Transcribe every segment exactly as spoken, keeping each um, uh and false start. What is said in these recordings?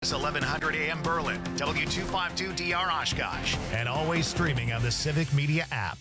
Fox eleven hundred A M Berlin, W two fifty-two D R Oshkosh, and always streaming on the Civic Media app.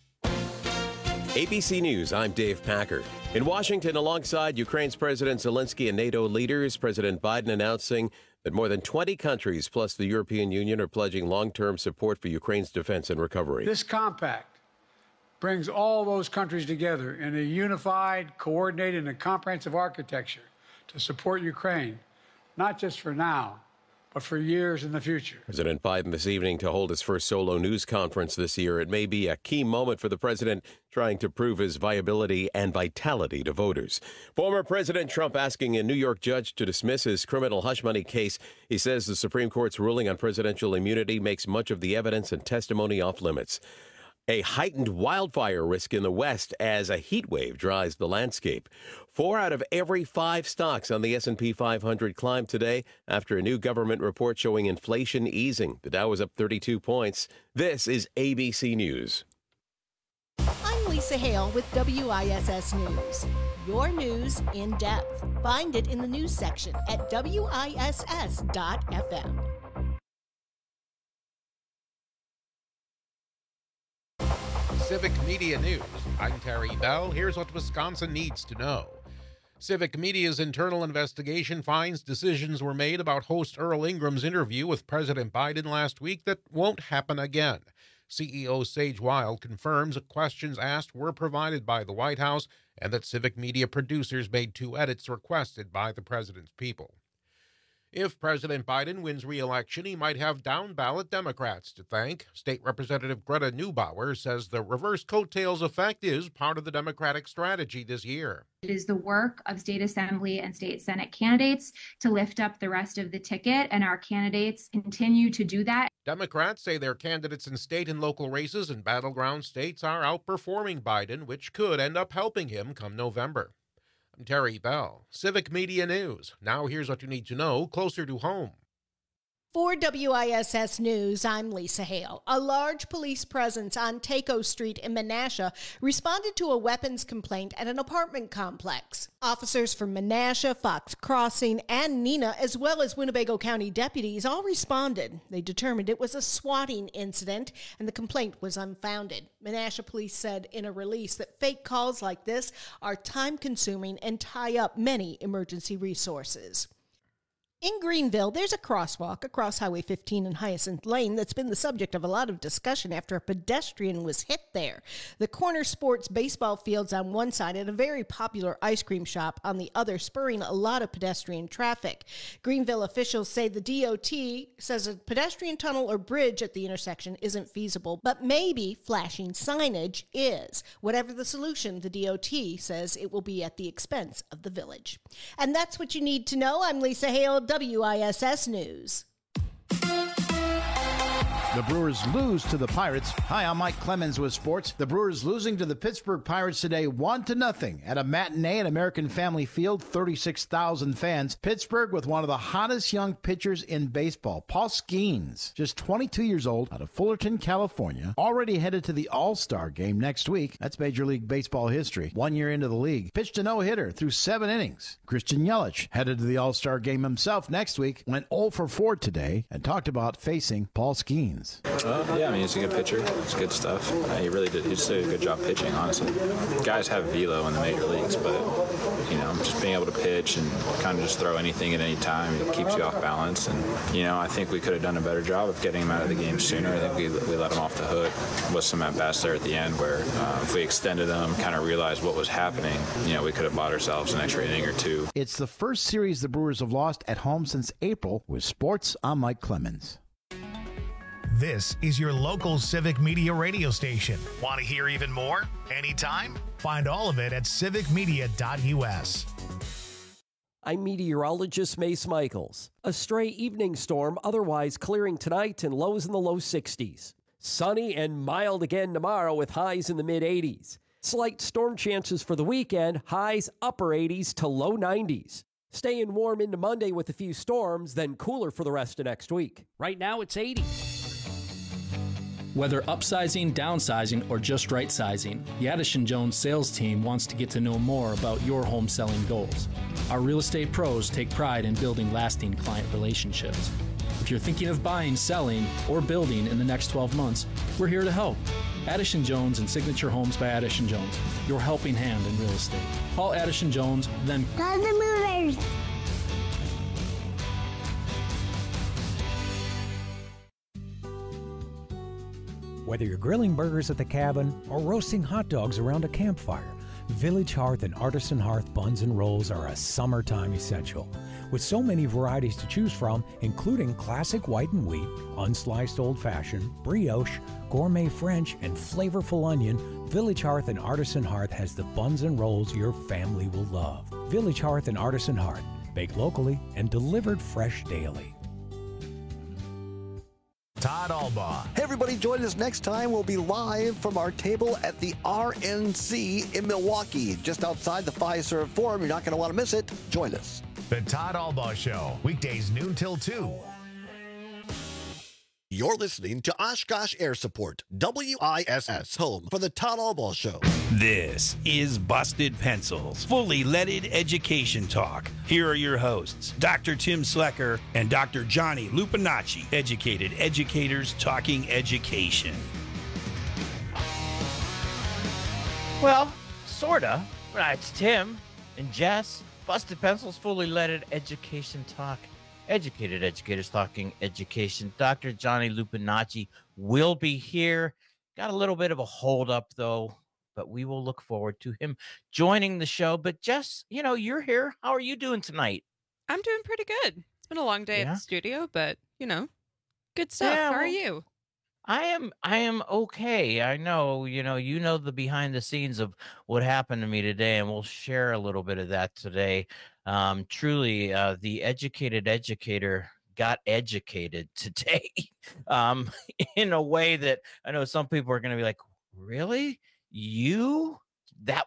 A B C News, I'm Dave Packer. In Washington, alongside Ukraine's President Zelensky and NATO leaders, President Biden announcing that more than twenty countries plus the European Union are pledging long-term support for Ukraine's defense and recovery. This compact brings all those countries together in a unified, coordinated, and comprehensive architecture to support Ukraine, not just for now, but for years in the future. President Biden this evening to hold his first solo news conference this year. It may be a key moment for the president trying to prove his viability and vitality to voters. Former President Trump asking a New York judge to dismiss his criminal hush money case. He says the Supreme Court's ruling on presidential immunity makes much of the evidence and testimony off limits. A heightened wildfire risk in the West as a heat wave dries the landscape. Four out of every five stocks on the S and P five hundred climbed today after a new government report showing inflation easing. The Dow was up thirty-two points. This is A B C News. I'm Lisa Hale with W I S S News. Your news in depth. Find it in the news section at W I S S dot F M. Civic Media News. I'm Terry Bell. Here's what Wisconsin needs to know. Civic Media's internal investigation finds decisions were made about host Earl Ingram's interview with President Biden last week that won't happen again. C E O Sage Wild confirms that questions asked were provided by the White House and that Civic Media producers made two edits requested by the president's people. If President Biden wins re-election, he might have down-ballot Democrats to thank. State Representative Greta Neubauer says the reverse coattails effect is part of the Democratic strategy this year. It is the work of state assembly and state senate candidates to lift up the rest of the ticket, and our candidates continue to do that. Democrats say their candidates in state and local races in battleground states are outperforming Biden, which could end up helping him come November. I'm Terry Bell, Civic Media News. Now here's what you need to know closer to home. For W I S S News, I'm Lisa Hale. A large police presence on Taco Street in Menasha responded to a weapons complaint at an apartment complex. Officers from Menasha, Fox Crossing, and Neenah, as well as Winnebago County deputies, all responded. They determined it was a swatting incident, and the complaint was unfounded. Menasha police said in a release that fake calls like this are time-consuming and tie up many emergency resources. In Greenville, there's a crosswalk across Highway fifteen and Hyacinth Lane that's been the subject of a lot of discussion after a pedestrian was hit there. The Corner Sports baseball field's on one side and a very popular ice cream shop on the other, spurring a lot of pedestrian traffic. Greenville officials say the D O T says a pedestrian tunnel or bridge at the intersection isn't feasible, but maybe flashing signage is. Whatever the solution, the D O T says it will be at the expense of the village. And that's what you need to know. I'm Lisa Hale, W I S S News. The Brewers lose to the Pirates. Hi, I'm Mike Clemens with sports. The Brewers losing to the Pittsburgh Pirates today, one to nothing at a matinee at American Family Field, thirty-six thousand fans. Pittsburgh with one of the hottest young pitchers in baseball, Paul Skeens, just twenty-two years old, out of Fullerton, California, already headed to the All-Star game next week. That's Major League Baseball history. One year into the league, pitched a no-hitter through seven innings. Christian Yelich headed to the All-Star game himself next week, went oh for four today, and talked about facing Paul Skeens. Uh, yeah, I mean, he's a good pitcher. It's good stuff. Uh, he really did. He just did a good job pitching, honestly. Guys have velo in the major leagues, but, you know, just being able to pitch and kind of just throw anything at any time, it keeps you off balance. And, you know, I think we could have done a better job of getting him out of the game sooner. I think we, we let him off the hook with some at-bats there at the end where uh, if we extended them, kind of realized what was happening, you know, we could have bought ourselves an extra inning or two. It's the first series the Brewers have lost at home since April. With sports, I'm Mike Clemens. This is your local Civic Media radio station. Want to hear even more? Anytime? Find all of it at civic media dot U S. I'm meteorologist Mace Michaels. A stray evening storm otherwise clearing tonight and lows in the low sixties. Sunny and mild again tomorrow with highs in the mid-eighties. Slight storm chances for the weekend, highs upper eighties to low nineties. Staying warm into Monday with a few storms, then cooler for the rest of next week. Right now it's eighty. Whether upsizing, downsizing, or just right sizing, the Addison Jones sales team wants to get to know more about your home selling goals. Our real estate pros take pride in building lasting client relationships. If you're thinking of buying, selling, or building in the next twelve months, we're here to help. Addison Jones and Signature Homes by Addison Jones, your helping hand in real estate. Call Addison Jones, then Go the Movers! Whether you're grilling burgers at the cabin or roasting hot dogs around a campfire, Village Hearth and Artisan Hearth buns and rolls are a summertime essential. With so many varieties to choose from, including classic white and wheat, unsliced old-fashioned, brioche, gourmet French, and flavorful onion, Village Hearth and Artisan Hearth has the buns and rolls your family will love. Village Hearth and Artisan Hearth, baked locally and delivered fresh daily. Todd Albaugh. Hey, everybody, join us next time. We'll be live from our table at the R N C in Milwaukee, just outside the Fiserv Forum. You're not going to want to miss it. Join us. The Todd Albaugh Show, weekdays noon till two. You're listening to Oshkosh Air Support, W I S S, home for the Todd Albaugh Show. This is Busted Pencils, fully leaded education talk. Here are your hosts, Doctor Tim Slecker and Doctor Johnny Lupinacci, educated educators talking education. Well, sorta. It's Tim and Jess. Busted Pencils, fully leaded education talk. Educated educators talking education. Doctor Johnny Lupinacci will be here. Got a little bit of a hold up, though, but we will look forward to him joining the show. But Jess, you know, you're here. How are you doing tonight? I'm doing pretty good. It's been a long day Yeah? at the studio, but, you know, good stuff. Yeah, How are well, you? I am I am okay. I know, you know, you know the behind the scenes of what happened to me today, and we'll share a little bit of that today. Um, truly, uh, the educated educator got educated today um, in a way that I know some people are going to be like, really? You? That?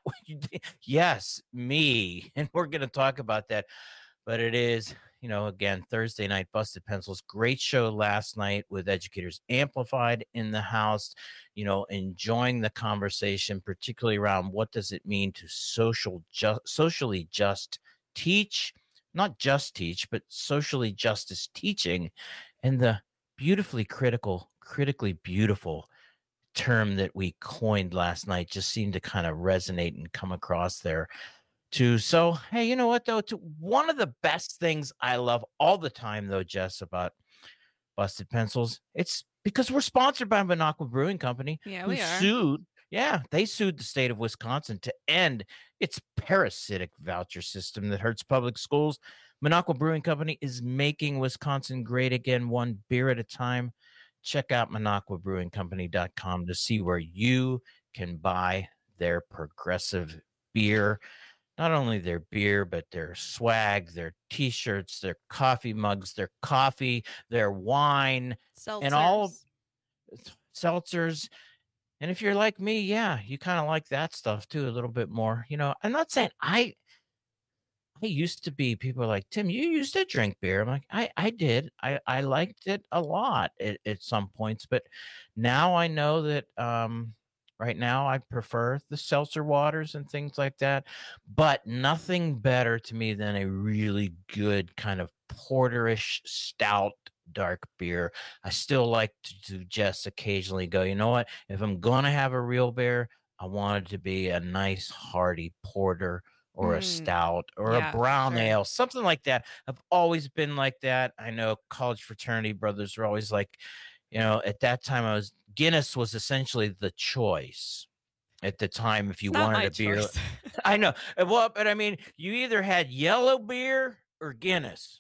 Yes, me. And we're going to talk about that. But it is, you know, again, Thursday night, Busted Pencils. Great show last night with Educators Amplified in the house, you know, enjoying the conversation, particularly around what does it mean to social ju- socially just teach, not just teach, but socially justice teaching, and the beautifully critical, critically beautiful term that we coined last night just seemed to kind of resonate and come across there too. So, hey, you know what, though? To one of the best things I love all the time, though, Jess, about Busted Pencils, it's because we're sponsored by Minocqua Brewing Company. Yeah, who we are. Sued, yeah, they sued the state of Wisconsin to end its parasitic voucher system that hurts public schools. Minocqua Brewing Company is making Wisconsin great again, one beer at a time. Check out minocqua brewing company dot com to see where you can buy their progressive beer. Not only their beer, but their swag, their T-shirts, their coffee mugs, their coffee, their wine, and all of seltzers. And if you're like me, yeah, you kind of like that stuff too, a little bit more. You know, I'm not saying I I used to be, people are like, Tim, you used to drink beer. I'm like, I, I did. I, I liked it a lot at, at some points, but now I know that um, right now I prefer the seltzer waters and things like that, but nothing better to me than a really good kind of porterish stout dark beer. I still like to, to just occasionally go, you know what, if I'm going to have a real beer, I want it to be a nice hearty porter or a Mm. stout or Yeah, a brown sure. ale, something like that. I've always been like that. I know college fraternity brothers were always like, you know, at that time I was, Guinness was essentially the choice at the time if you It's not wanted my a beer. choice. I know. Uh, Well, but I mean, you either had yellow beer or Guinness.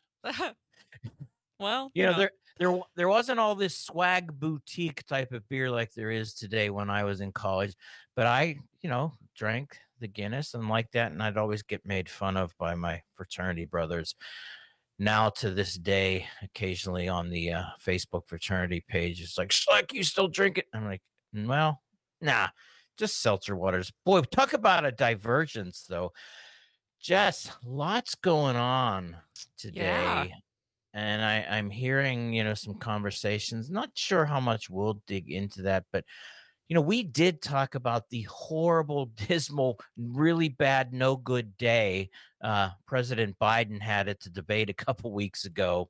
Well, You know, know. there there wa- there wasn't all this swag boutique type of beer like there is today when I was in college, but I, you know, drank the Guinness and like that, and I'd always get made fun of by my fraternity brothers. Now to this day, occasionally on the uh, Facebook fraternity page, it's like, Schleck, you still drink it? I'm like, well, nah, just seltzer waters. Boy, talk about a divergence, though. Jess, lots going on today. Yeah. and I, I'm hearing, you know, some conversations. Not sure how much we'll dig into that, but you know, we did talk about the horrible, dismal, really bad, no good day uh, President Biden had at the debate a couple weeks ago.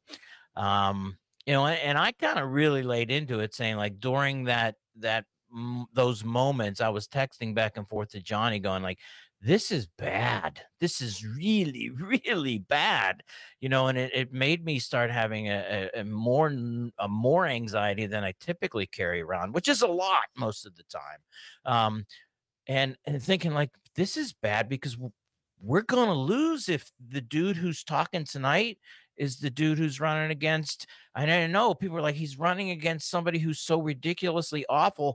Um, you know, and, and I kind of really laid into it, saying like during that that m- those moments, I was texting back and forth to Johnny, going like, "This is bad. This is really, really bad." You know, and it, it made me start having a, a, a more a more anxiety than I typically carry around, which is a lot most of the time. Um, and and thinking like, this is bad because w- we're gonna lose if the dude who's talking tonight is the dude who's running against. I don't know. People are like, he's running against somebody who's so ridiculously awful.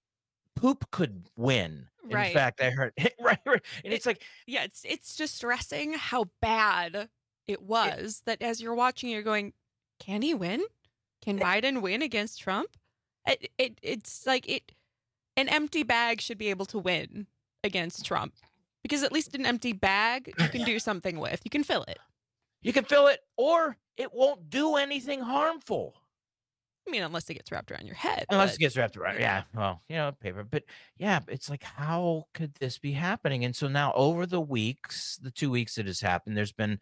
Poop could win. Right. In fact, I heard right, right. And it's like, Yeah, it's it's distressing how bad it was that as you're watching, you're going, can he win? Can Biden win against Trump? It, it it's like it an empty bag should be able to win against Trump, because at least an empty bag you can do something with. You can fill it. you can fill it, or it won't do anything harmful. I mean, unless it gets wrapped around your head. Unless but- it gets wrapped around. Yeah. Well, you know, paper. But yeah, it's like, how could this be happening? And so now over the weeks, the two weeks it has happened, there's been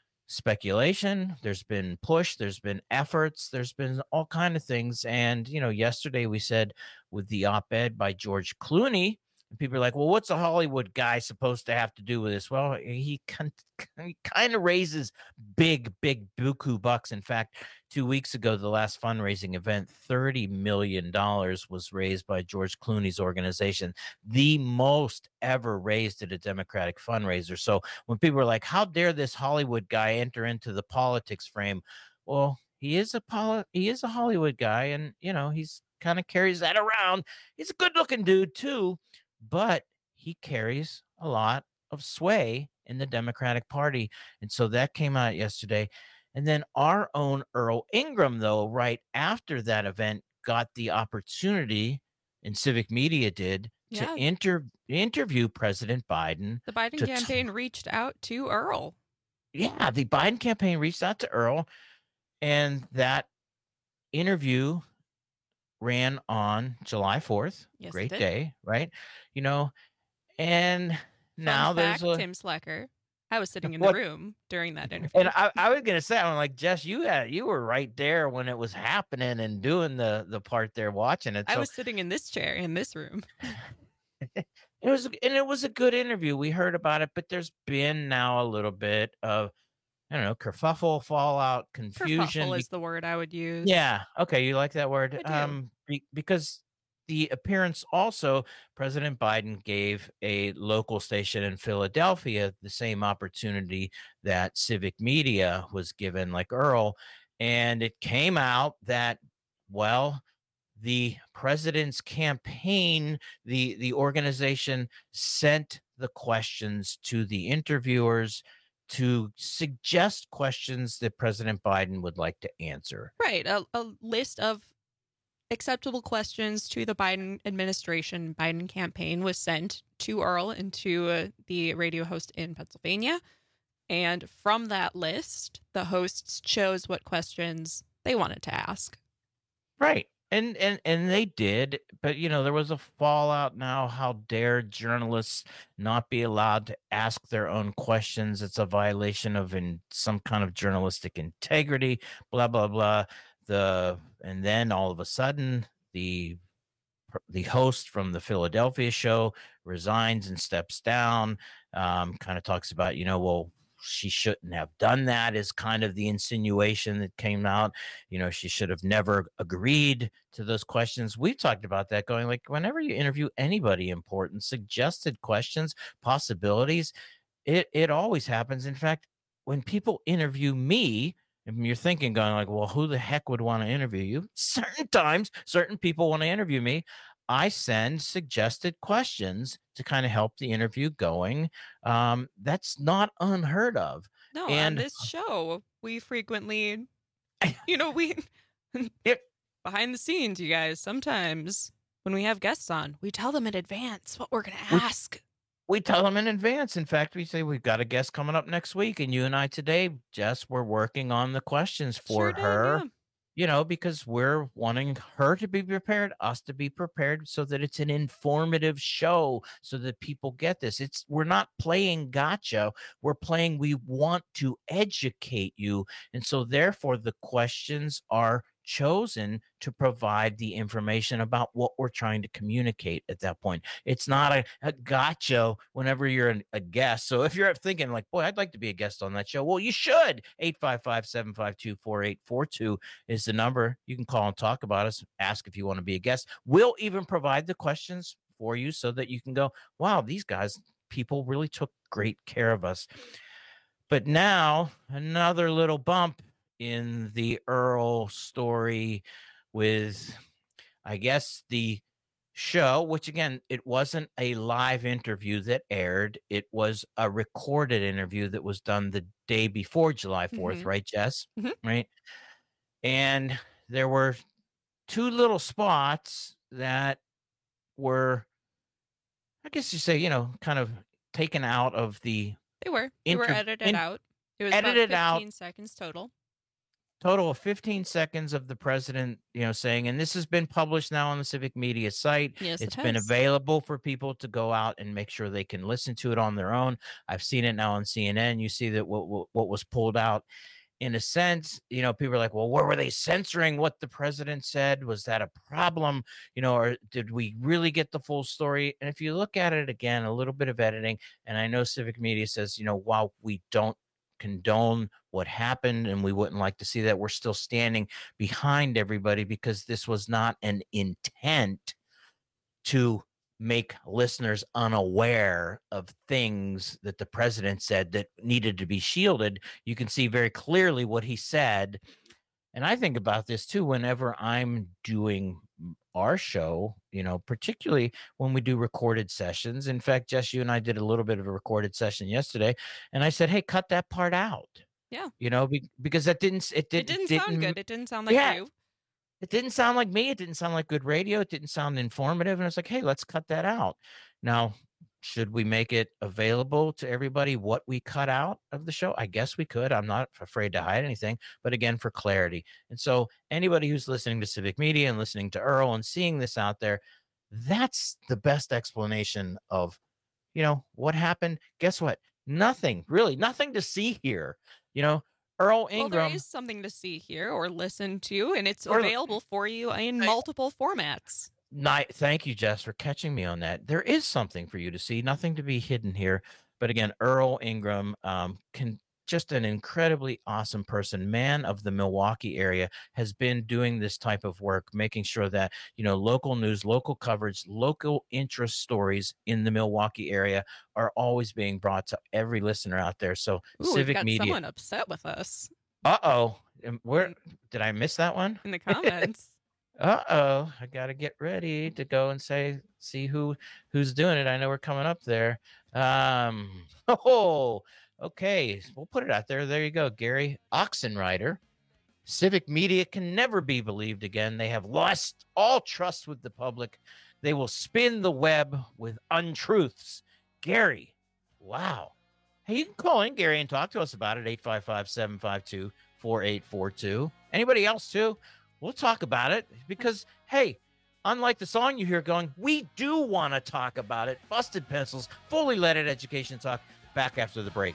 speculation, there's been push, there's been efforts, there's been all kind of things. And, you know, yesterday we said with the op-ed by George Clooney, and people are like, well, what's a Hollywood guy supposed to have to do with this? Well, he, con- he kind of raises big, big buku bucks. In fact, two weeks ago, the last fundraising event, thirty million dollars was raised by George Clooney's organization, the most ever raised at a Democratic fundraiser. So when people are like, how dare this Hollywood guy enter into the politics frame? Well, he is a poli- he is a Hollywood guy, and, you know, he's kind of carries that around. He's a good looking dude, too. But he carries a lot of sway in the Democratic Party. And so that came out yesterday. And then our own Earl Ingram, though, right after that event, got the opportunity, and Civic Media did, to Yeah. inter- interview President Biden. The Biden to t- campaign reached out to Earl. yeah, the Biden campaign reached out to Earl, and that interview ran on July fourth. Yes, it Great did. day, right? You know, and now Fun there's fact, a Tim Slecker. I was sitting in What? the room during that interview. and I, I was gonna say, I'm like, Jess, you had you were right there when it was happening and doing the the part there watching it. I So was sitting in this chair in this room. it was and it was a good interview. We heard about it, but there's been now a little bit of, I don't know, kerfuffle, fallout, confusion. Kerfuffle be- is the word I would use. Yeah. Okay. You like that word? I do. Um, be, because the appearance also, President Biden gave a local station in Philadelphia the same opportunity that Civic Media was given, like Earl. And it came out that, well, the president's campaign, the, the organization sent the questions to the interviewers to suggest questions that President Biden would like to answer. Right. A, a list of acceptable questions to the Biden administration, Biden campaign was sent to Earl and to uh, the radio host in Pennsylvania. And from that list, the hosts chose what questions they wanted to ask. Right. And and and they did, but you know, there was a fallout now. How dare journalists not be allowed to ask their own questions? It's a violation of in some kind of journalistic integrity, blah blah blah. The and then all of a sudden the the host from the Philadelphia show resigns and steps down. Um, kind of talks about, you know, well, she shouldn't have done that, is kind of the insinuation that came out. You know, she should have never agreed to those questions. We've talked about that, going like, whenever you interview anybody important, suggested questions, possibilities, it, it always happens. In fact, when people interview me, and you're thinking, going like, well, who the heck would want to interview you? Certain times, certain people want to interview me. I send suggested questions to kind of help the interview going. Um, that's not unheard of. No, on And- this show, we frequently, you know, we behind the scenes, you guys, sometimes when we have guests on, we tell them in advance what we're going to We- ask. We tell them in advance. In fact, we say we've got a guest coming up next week, and you and I today, Jess, we're working on the questions for Sure did, her. yeah. You know, because we're wanting her to be prepared, us to be prepared, so that it's an informative show, so that people get this. It's we're not playing gotcha. We're playing. We want to educate you, and so therefore the questions are chosen to provide the information about what we're trying to communicate at that point. It's not a, a gotcha whenever you're an, a guest. So if you're thinking like, boy, I'd like to be a guest on that show, well, you should. eight five five, seven five two, four eight four two is the number. You can call and talk about us, ask if you want to be a guest. We'll even provide the questions for you so that you can go, wow, these guys, people really took great care of us. But now another little bump in the Earl story with, I guess, the show, which again, it wasn't a live interview that aired. It was a recorded interview that was done the day before July fourth, Mhm. right, Jess? Mhm. Right. And there were two little spots that were, I guess you say, you know, kind of taken out of the They were. They were inter- edited in- out. It was edited about out. fifteen seconds total. Total of fifteen seconds of the president, you know, saying, and this has been published now on the Civic Media site. Yes, it It's been has. available for people to go out and make sure they can listen to it on their own. I've seen it now on C N N. You see that what what, what was pulled out. In a sense, you know, people are like, well, where were they censoring what the president said? Was that a problem? You know, or did we really get the full story? And if you look at it again, a little bit of editing, and I know Civic Media says, you know, while we don't condone what happened and we wouldn't like to see that, we're still standing behind everybody because this was not an intent to make listeners unaware of things that the president said that needed to be shielded. You can see very clearly what he said. And I think about this too whenever I'm doing our show, you know, particularly when we do recorded sessions. In fact, Jess, you and I did a little bit of a recorded session yesterday, and I said, hey, cut that part out. Yeah. You know, be, because that didn't, it It didn't, didn't sound good. It didn't sound like yeah. you. It didn't sound like me. It didn't sound like good radio. It didn't sound informative. And it's like, hey, let's cut that out. Now, should we make it available to everybody what we cut out of the show? I guess we could. I'm not afraid to hide anything, but again, for clarity. And so anybody who's listening to Civic Media and listening to Earl and seeing this out there, that's the best explanation of, you know, what happened. Guess what? Nothing, really, nothing to see here. You know, Earl Well, Ingram. there is something to see here or listen to, and it's Or- available for you in multiple formats. Night. Thank you, Jess, for catching me on that. There is something for you to see, nothing to be hidden here. But again, Earl Ingram, um, can just an incredibly awesome person, man of the Milwaukee area, has been doing this type of work, making sure that, you know, local news, local coverage, local interest stories in the Milwaukee area are always being brought to every listener out there. So Ooh, we've Civic got Media. someone upset with us Uh oh, where did I miss that one? in the comments. Uh-oh, I got to get ready to go and say, see who who's doing it. I know we're coming up there. Um, oh, okay. We'll put it out there. There you go. Gary Oxenrider. Civic Media can never be believed again. They have lost all trust with the public. They will spin the web with untruths. Gary, wow. Hey, you can call in, Gary, and talk to us about it. eight five five, seven five two, four eight four two. Anybody else, too? We'll talk about it because, hey, unlike the song you hear going, we do want to talk about it. Busted Pencils, fully leaded education talk. Back after the break.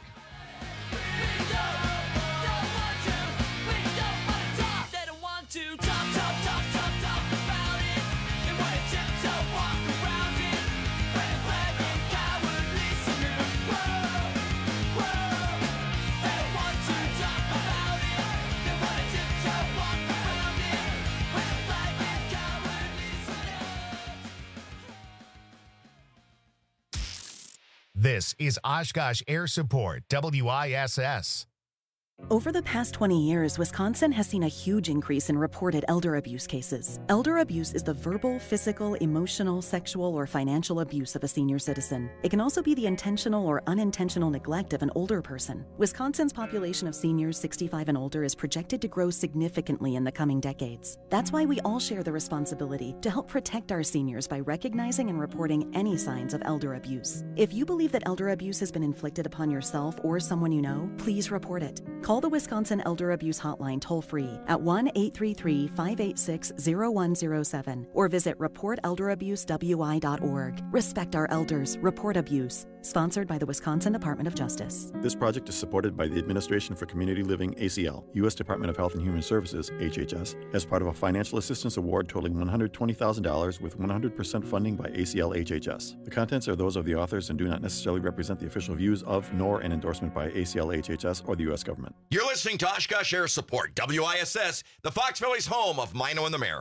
This is Oshkosh Air Support, W I S S. Over the past twenty years, Wisconsin has seen a huge increase in reported elder abuse cases. Elder abuse is the verbal, physical, emotional, sexual, or financial abuse of a senior citizen. It can also be the intentional or unintentional neglect of an older person. Wisconsin's population of seniors sixty-five and older is projected to grow significantly in the coming decades. That's why we all share the responsibility to help protect our seniors by recognizing and reporting any signs of elder abuse. If you believe that elder abuse has been inflicted upon yourself or someone you know, please report it. Call the Wisconsin Elder Abuse Hotline toll-free at one eight three three, five eight six, zero one zero seven or visit report elder abuse w i dot org. Respect our elders. Report abuse. Sponsored by the Wisconsin Department of Justice. This project is supported by the Administration for Community Living, A C L, U S Department of Health and Human Services, H H S, as part of a financial assistance award totaling one hundred twenty thousand dollars with one hundred percent funding by A C L H H S. The contents are those of the authors and do not necessarily represent the official views of, nor an endorsement by A C L H H S or the U S government. You're listening to Oshkosh Air Support, W I S S, the Fox Valley's home of Mino and the Mayor.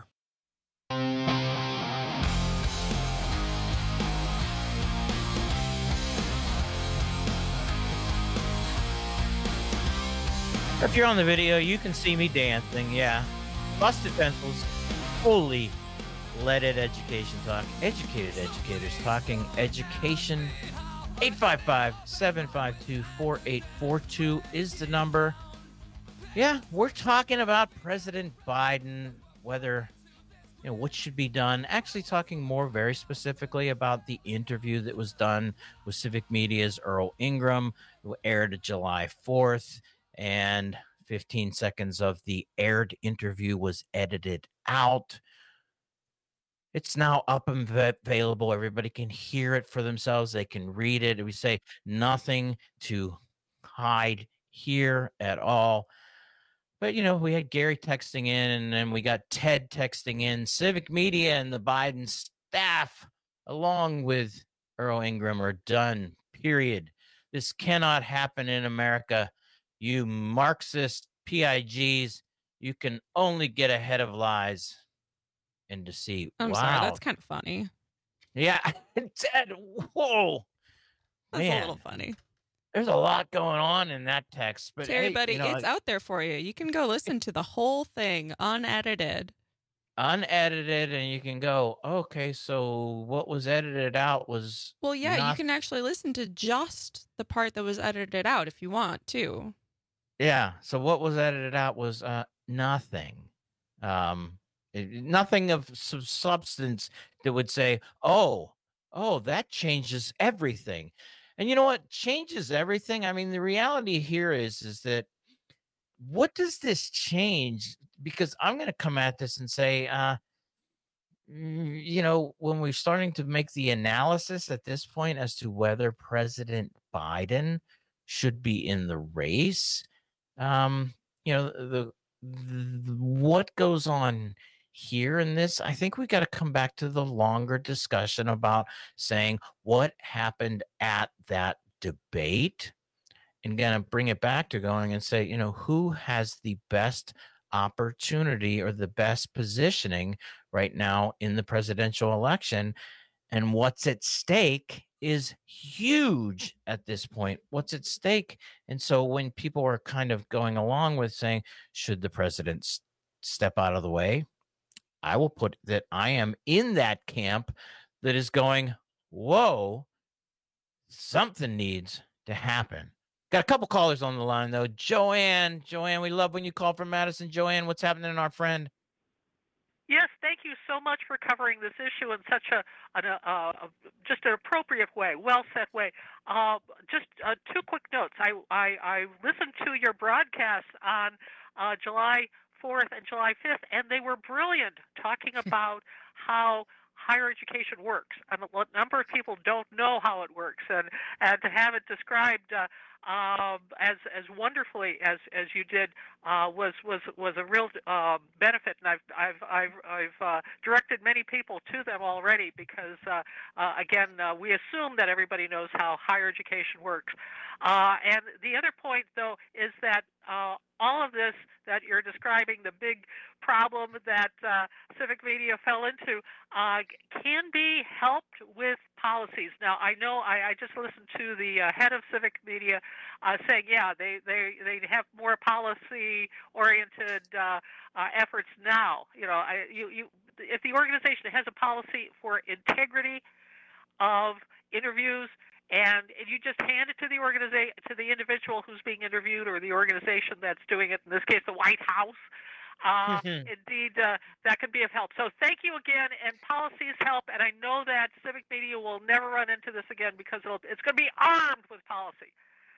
If you're on the video, you can see me dancing, yeah. Busted Pencils, fully leaded education talk. Educated educators talking education. eight five five, seven five two, four eight four two is the number. Yeah, we're talking about President Biden, whether, you know, what should be done. Actually talking more very specifically about the interview that was done with Civic Media's Earl Ingram, who aired July fourth. And fifteen seconds of the aired interview was edited out. It's now up and available. Everybody can hear it for themselves. They can read it. We say nothing to hide here at all. But, you know, we had Gary texting in, and then we got Ted texting in. Civic Media and the Biden staff, along with Earl Ingram, are done, period. This cannot happen in America. You Marxist P I Gs, you can only get ahead of lies and deceit. I'm wow. sorry, that's kind of funny. Yeah, Ted, whoa. That's Man, a little funny. There's a lot going on in that text. But Terry, hey, buddy, you know, it's out there for you. You can go listen to the whole thing unedited. Unedited, and you can go, okay, so what was edited out was... Well, yeah, not... you can actually listen to just the part that was edited out if you want to. Yeah. So what was edited out was uh, nothing, um, it, nothing of some substance that would say, "Oh, oh, that changes everything." And you know what changes everything? I mean, the reality here is, is that what does this change? Because I'm going to come at this and say, uh, you know, when we're starting to make the analysis at this point as to whether President Biden should be in the race. Um, you know, the, the what goes on here in this, I think we got to come back to the longer discussion about saying what happened at that debate and gonna bring it back to going and say, you know, who has the best opportunity or the best positioning right now in the presidential election, and what's at stake is huge at this point. What's at stake? And so when people are kind of going along with saying, should the president s- step out of the way? I will put that I am in that camp that is going, whoa, something needs to happen. Got a couple callers on the line, though. Joanne, Joanne, we love when you call from Madison. Joanne, what's happening, our friend? Yes, thank you so much for covering this issue in such a, an, uh, just an appropriate way, well set way. Uh, just uh, two quick notes. I, I, I listened to your broadcasts on uh, July fourth and July fifth, and they were brilliant, talking about how higher education works. And a number of people don't know how it works, and, and to have it described uh, um, as as wonderfully as as you did uh, was was was a real uh, benefit. And I've I've I've, I've uh, directed many people to them already because uh, uh, again uh, we assume that everybody knows how higher education works. Uh, and the other point, though, is that uh, all of this that you're describing, the big problem that uh, Civic Media fell into, uh, can be helped with policies. Now, I know I, I just listened to the uh, head of civic media uh, saying, yeah, they, they, they have more policy-oriented uh, uh, efforts now. You know, I, you, you, if the organization has a policy for integrity of interviews, and you just hand it to the organization, to the individual who's being interviewed, or the organization that's doing it, in this case, the White House, Uh, indeed, uh, that could be of help. So thank you again, and policies help, and I know that civic media will never run into this again because it'll, it's going to be armed with policy.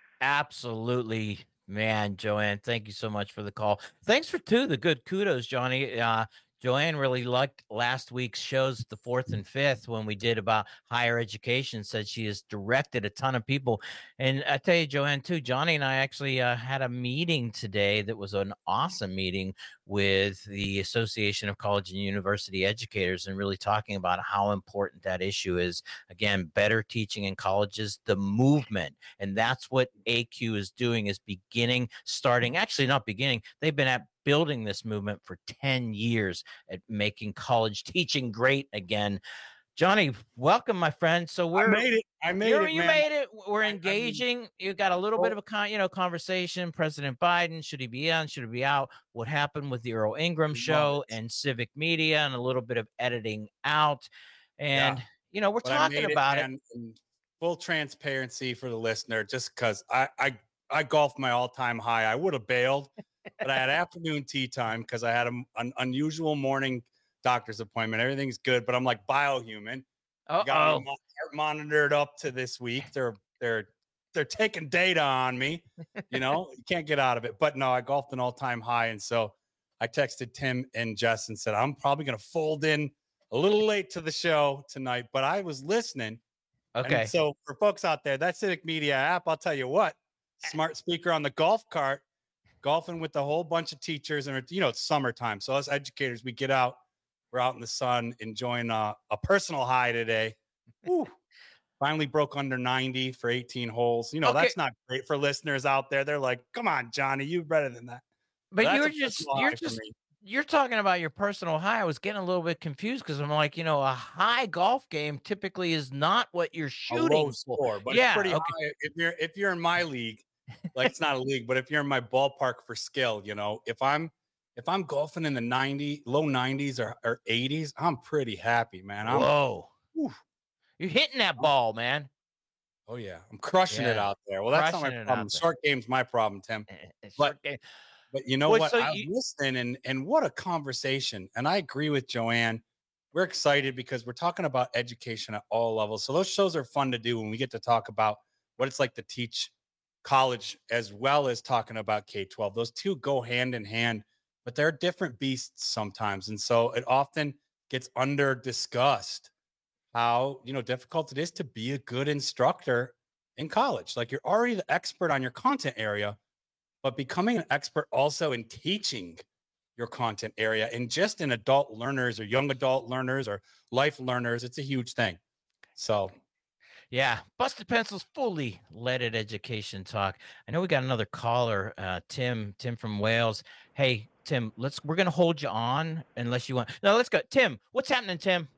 Absolutely, man. Joanne, thank you so much for the call. Thanks for, too, the good kudos, Johnny. Uh, Joanne really liked last week's shows, the fourth and fifth, when we did about higher education, said she has directed a ton of people. And I tell you, Joanne, too, Johnny and I actually uh, had a meeting today that was an awesome meeting with the Association of College and University Educators, and really talking about how important that issue is. Again, better teaching in colleges, the movement. And that's what A Q is doing, is beginning, starting, actually not beginning, they've been at building this movement for ten years at making college teaching great again. Johnny, welcome, my friend. So we're I made it. I made it. You man. made it. We're engaging. I mean, you got a little oh. bit of a con, you know, conversation. President Biden, should he be on? Should he be out? What happened with the Earl Ingram show and civic media, and a little bit of editing out. And yeah. you know, we're but talking it, about man, it. In full transparency for the listener, just because I, I I golfed my all-time high. I would have bailed. But I had afternoon tea time because I had a, an unusual morning doctor's appointment. Everything's good, but I'm like biohuman. Uh-oh. Got me monitored up to this week. They're they're they're taking data on me. You know, you can't get out of it. But no, I golfed an all-time high, and so I texted Tim and Jess and said I'm probably going to fold in a little late to the show tonight. But I was listening. Okay. And so for folks out there, that civic media app, I'll tell you what, smart speaker on the golf cart. Golfing with a whole bunch of teachers, and you know it's summertime, so us educators, we get out, we're out in the sun, enjoying a, a personal high today. Woo. Finally broke under ninety for eighteen holes. You know okay. That's not great for listeners out there. They're like, "Come on, Johnny, you're better than that." But, but you're just you're just you're talking about your personal high. I was getting a little bit confused because I'm like, you know, a high golf game typically is not what you're shooting a low score, but yeah, it's pretty okay. high. If you're if you're in my league. Like it's not a league, but if you're in my ballpark for skill, you know, if I'm if I'm golfing in the ninety, low nineties or, or eighties, I'm pretty happy, man. I'm, Whoa, whew. You're hitting that ball, man. Oh yeah, I'm crushing yeah. it out there. Well, that's crushing not my problem. Short game's my problem, Tim. But game. but you know well, what? So I'm you... listening, and and what a conversation. And I agree with Joanne. We're excited because we're talking about education at all levels. So those shows are fun to do when we get to talk about what it's like to teach college as well as talking about K twelve. Those two go hand in hand, but they're different beasts sometimes. And so it often gets under discussed how, you know, difficult it is to be a good instructor in college. Like you're already the expert on your content area, but becoming an expert also in teaching your content area and just in adult learners or young adult learners or life learners, it's a huge thing. So yeah, Busted Pencils, fully leaded education talk. I know we got another caller, uh, Tim, Tim from Wales. Hey, Tim, let's we're gonna hold you on unless you want. No, let's go. Tim, what's happening, Tim?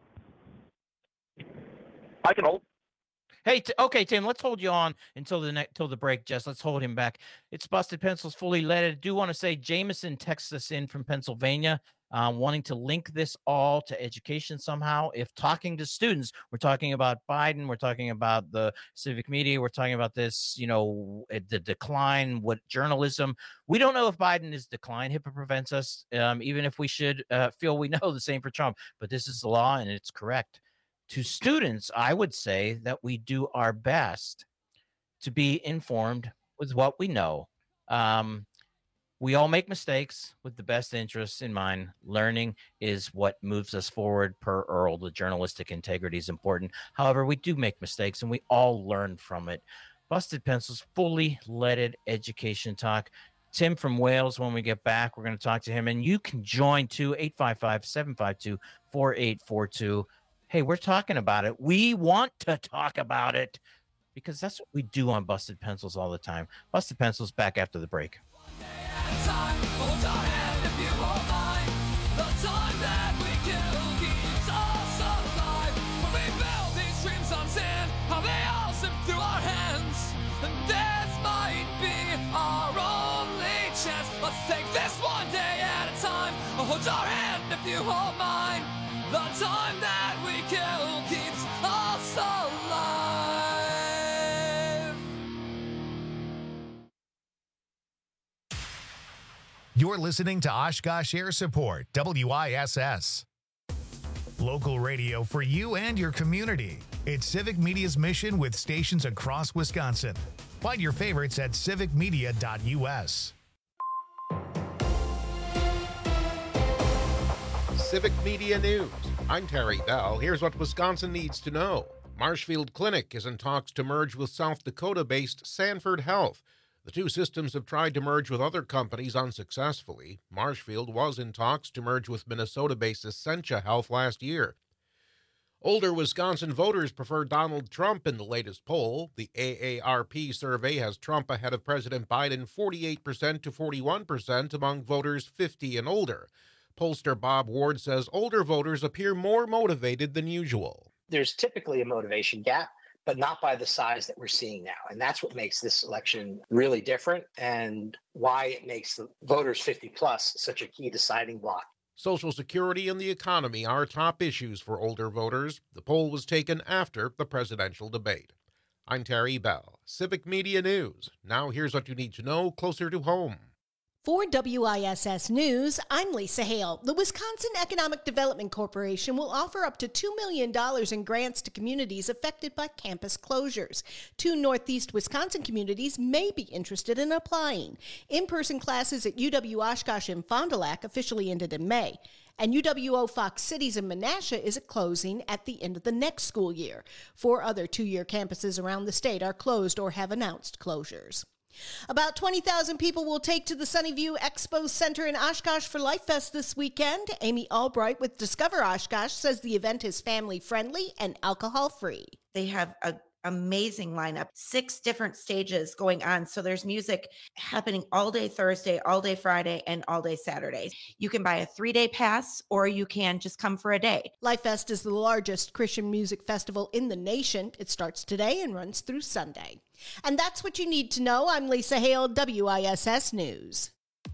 I can hold. Hey, t- okay, Tim, let's hold you on until the next till the break, Jess. Let's hold him back. It's Busted Pencils, fully leaded. I do want to say Jameson texts us in from Pennsylvania. Uh, wanting to link this all to education somehow. If talking to students, we're talking about Biden, we're talking about the civic media, we're talking about this, you know, the decline, what journalism. We don't know if Biden is decline. HIPAA prevents us, um, even if we should uh, feel we know the same for Trump. But this is the law, and it's correct. To students, I would say that we do our best to be informed with what we know. Um, We all make mistakes with the best interests in mind. Learning is what moves us forward per Earl. The journalistic integrity is important. However, we do make mistakes, and we all learn from it. Busted Pencils, fully leaded education talk. Tim from Wales, when we get back, we're going to talk to him. And you can join, too, eight five five, seven five two, four eight four two. Hey, we're talking about it. We want to talk about it because that's what we do on Busted Pencils all the time. Busted Pencils, back after the break. Time, hold our hand if you hold mine. The time that we kill keeps us alive. When we build these dreams hold your hand if you hold mine. The time that we kill keeps us alive. You're listening to Oshkosh Air Support, W I S S. Local radio for you and your community. It's Civic Media's mission with stations across Wisconsin. Find your favorites at civic media dot U S. Civic Media News. I'm Terry Bell. Here's what Wisconsin needs to know. Marshfield Clinic is in talks to merge with South Dakota-based Sanford Health. The two systems have tried to merge with other companies unsuccessfully. Marshfield was in talks to merge with Minnesota-based Essentia Health last year. Older Wisconsin voters prefer Donald Trump in the latest poll. The A A R P survey has Trump ahead of President Biden forty-eight percent to forty-one percent among voters fifty and older. Pollster Bob Ward says older voters appear more motivated than usual. There's typically a motivation gap, but not by the size that we're seeing now. And that's what makes this election really different and why it makes the voters fifty plus such a key deciding block. Social Security and the economy are top issues for older voters. The poll was taken after the presidential debate. I'm Terry Bell, Civic Media News. Now here's what you need to know closer to home. For W I S S News, I'm Lisa Hale. The Wisconsin Economic Development Corporation will offer up to two million dollars in grants to communities affected by campus closures. Two Northeast Wisconsin communities may be interested in applying. In-person classes at U W Oshkosh and Fond du Lac officially ended in May, and U W O Fox Cities in Menasha is closing at the end of the next school year. Four other two-year campuses around the state are closed or have announced closures. About twenty thousand people will take to the Sunnyview Expo Center in Oshkosh for Life Fest this weekend. Amy Albright with Discover Oshkosh says the event is family-friendly and alcohol-free. They have a amazing lineup, six different stages going on. So there's music happening all day Thursday, all day Friday, and all day Saturday. You can buy a three-day pass or you can just come for a day. Life Fest is the largest Christian music festival in the nation. It starts today and runs through Sunday. And that's what you need to know. I'm Lisa Hale, W I S S News.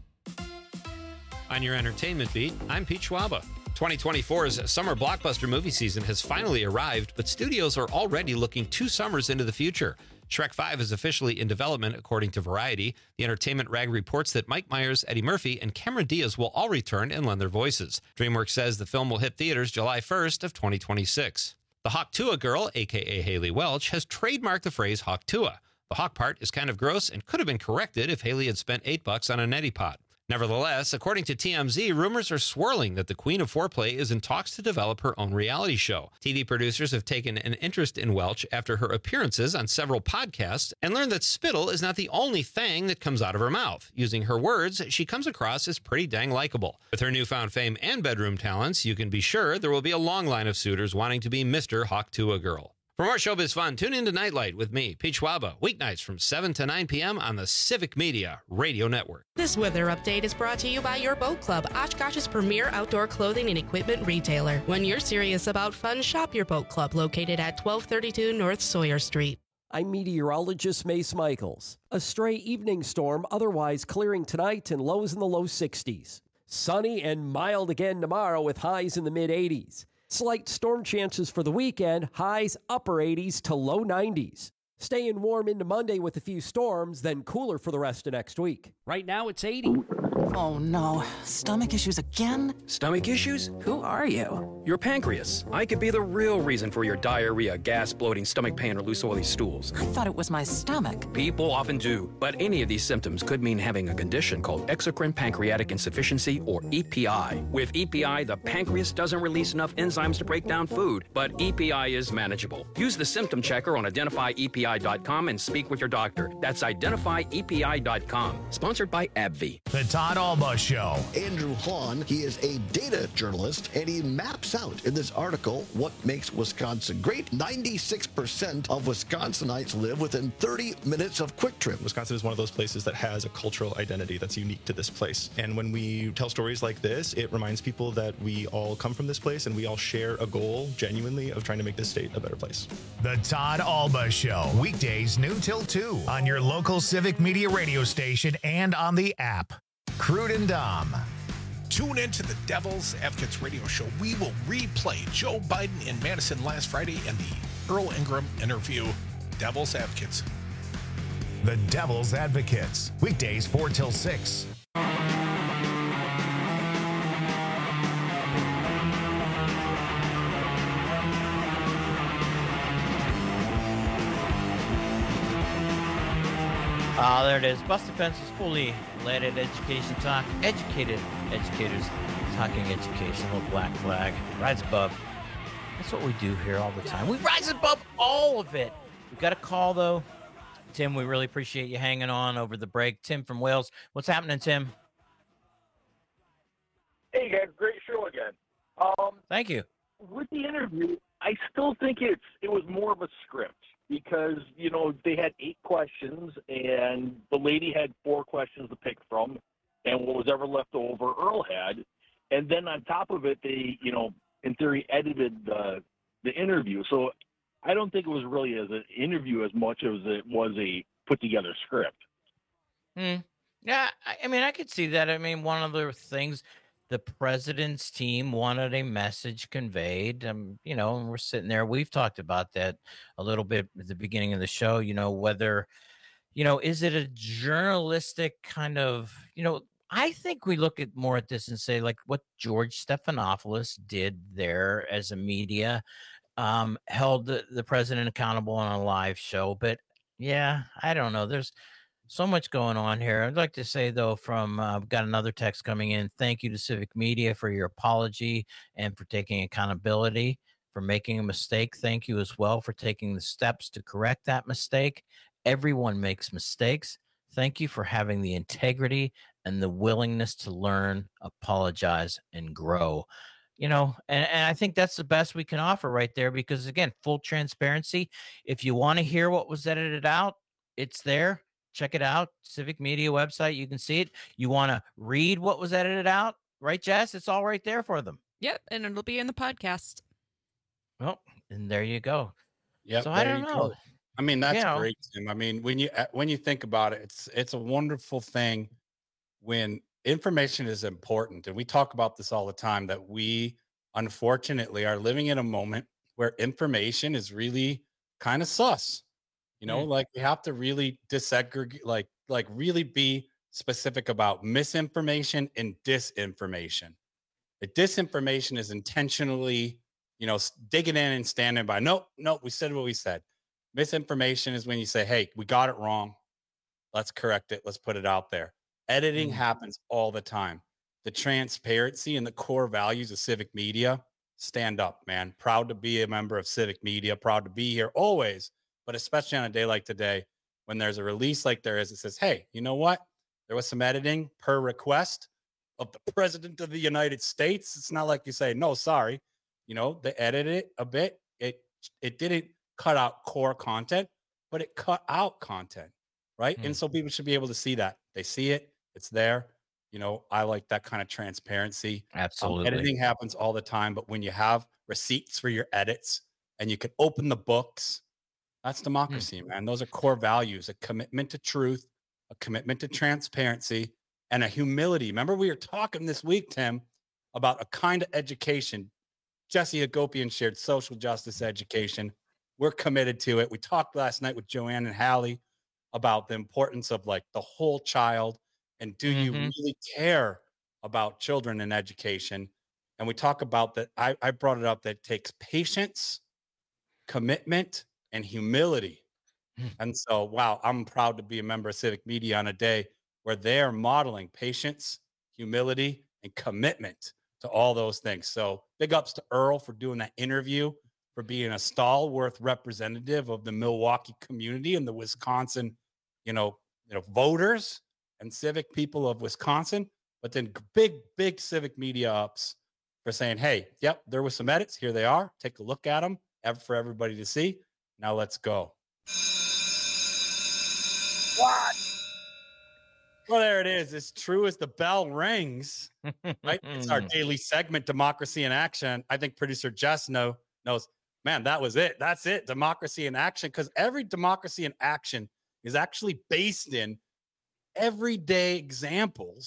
On your entertainment beat, I'm Pete Schwaba. twenty twenty-four's summer blockbuster movie season has finally arrived, but studios are already looking two summers into the future. Shrek five is officially in development, according to Variety. The entertainment rag reports that Mike Myers, Eddie Murphy, and Cameron Diaz will all return and lend their voices. DreamWorks says the film will hit theaters July first of twenty twenty-six. The Hawk Tuah girl, a k a. Haley Welch, has trademarked the phrase Hawk Tuah. The Hawk part is kind of gross and could have been corrected if Haley had spent eight bucks on a neti pot. Nevertheless, according to T M Z, rumors are swirling that the Queen of Foreplay is in talks to develop her own reality show. T V producers have taken an interest in Welch after her appearances on several podcasts and learned that spittle is not the only thing that comes out of her mouth. Using her words, she comes across as pretty dang likable. With her newfound fame and bedroom talents, you can be sure there will be a long line of suitors wanting to be Mister Hawk Tuah girl. For more showbiz fun, tune in to Nightlight with me, Pete Schwaba, weeknights from seven to nine p.m. on the Civic Media Radio Network. This weather update is brought to you by your Boat Club, Oshkosh's premier outdoor clothing and equipment retailer. When you're serious about fun, shop your Boat Club, located at twelve thirty-two North Sawyer Street. I'm meteorologist Mace Michaels. A stray evening storm otherwise clearing tonight and lows in the low sixties. Sunny and mild again tomorrow with highs in the mid eighties. Slight storm chances for the weekend, highs upper eighties to low nineties. Staying warm into Monday with a few storms, then cooler for the rest of next week. Right now it's eighty. Oh no, stomach issues again? Stomach issues? Who are you? Your pancreas. I could be the real reason for your diarrhea, gas, bloating, stomach pain, or loose oily stools. I thought it was my stomach. People often do, but any of these symptoms could mean having a condition called exocrine pancreatic insufficiency, or E P I. With E P I, the pancreas doesn't release enough enzymes to break down food, but E P I is manageable. Use the symptom checker on identify E P I dot com and speak with your doctor. That's identify E P I dot com. Sponsored by AbbVie. The Todd Alba Show. Andrew Hahn, he is a data journalist, and he maps out in this article what makes Wisconsin great. ninety-six percent of Wisconsinites live within thirty minutes of Quick Trip. Wisconsin is one of those places that has a cultural identity that's unique to this place. And when we tell stories like this, it reminds people that we all come from this place and we all share a goal, genuinely, of trying to make this state a better place. The Todd Alba Show, weekdays noon till two on your local Civic Media radio station and on the app. Crude and Dom. Tune in to the Devil's Advocates radio show. We will replay Joe Biden in Madison last Friday and the Earl Ingram interview. Devil's Advocates. The Devil's Advocates. Weekdays four till six. Ah, there it is. Busted Pencils, fully landed education talk. Educated educators talking education. A little black flag. Rise above. That's what we do here all the time. We rise above all of it. We've got a call, though. Tim, we really appreciate you hanging on over the break. Tim from Wales. What's happening, Tim? Hey, guys. Great show again. Um, Thank you. With the interview, I still think it's it was more of a script. Because, you know, they had eight questions, and the lady had four questions to pick from, and what was ever left over, Earl had. And then on top of it, they, you know, in theory, edited the, the interview. So I don't think it was really as an interview as much as it was a put-together script. Hmm. Yeah, I, I mean, I could see that. I mean, one of the things the president's team wanted a message conveyed. Um, you know, and we're sitting there. We've talked about that a little bit at the beginning of the show, you know, whether, you know, is it a journalistic kind of, you know, I think we look at more at this and say, like, what George Stephanopoulos did there as a media, um, held the, the president accountable on a live show. But yeah, I don't know. There's so much going on here. I'd like to say, though, from uh, I've got another text coming in. Thank you to Civic Media for your apology and for taking accountability for making a mistake. Thank you as well for taking the steps to correct that mistake. Everyone makes mistakes. Thank you for having the integrity and the willingness to learn, apologize, and grow. You know, and, and I think that's the best we can offer right there because, again, full transparency. If you want to hear what was edited out, it's there. Check it out. Civic Media website. You can see it. You want to read what was edited out, right, Jess? It's all right there for them. Yep, and it'll be in the podcast. Well, and there you go. Yeah. So I don't know. Go. I mean, that's you know, great, Tim. I mean, when you when you think about it, it's it's a wonderful thing when information is important, and we talk about this all the time. That we unfortunately are living in a moment where information is really kind of sus. You know, mm. like we have to really disaggregate, like, like really be specific about misinformation and disinformation. The disinformation is intentionally, you know, digging in and standing by. Nope, nope, we said what we said. Misinformation is when you say, hey, we got it wrong. Let's correct it. Let's put it out there. Editing mm. happens all the time. The transparency and the core values of Civic Media, stand up, man. Proud to be a member of Civic Media. Proud to be here always. But especially on a day like today, when there's a release like there is, it says, hey, you know what? There was some editing per request of the president of the United States. It's not like you say, no, sorry. You know, they edited it a bit. It it didn't cut out core content, but it cut out content, right? Mm. And so people should be able to see that. They see it. It's there. You know, I like that kind of transparency. Absolutely. Um, editing happens all the time, but when you have receipts for your edits and you can open the books, that's democracy, mm. man. Those are core values, a commitment to truth, a commitment to transparency, and a humility. Remember, we were talking this week, Tim, about a kind of education. Jesse Hagopian shared social justice education. We're committed to it. We talked last night with Joanne and Hallie about the importance of like the whole child. And do mm-hmm. you really care about children and education? And we talk about that. I, I brought it up that it takes patience, commitment, and humility. Mm. And so, wow, I'm proud to be a member of Civic Media on a day where they're modeling patience, humility, and commitment to all those things. So big ups to Earl for doing that interview, for being a stalwart representative of the Milwaukee community and the Wisconsin, you know, you know, voters and civic people of Wisconsin. But then big, big Civic Media ups for saying, hey, yep, there was some edits. Here they are. Take a look at them for everybody to see. Now let's go. What? Well, there it is. As true as the bell rings, right? It's our daily segment, Democracy in Action. I think producer Jess know, knows, man, that was it. That's it. Democracy in Action. Because every democracy in action is actually based in everyday examples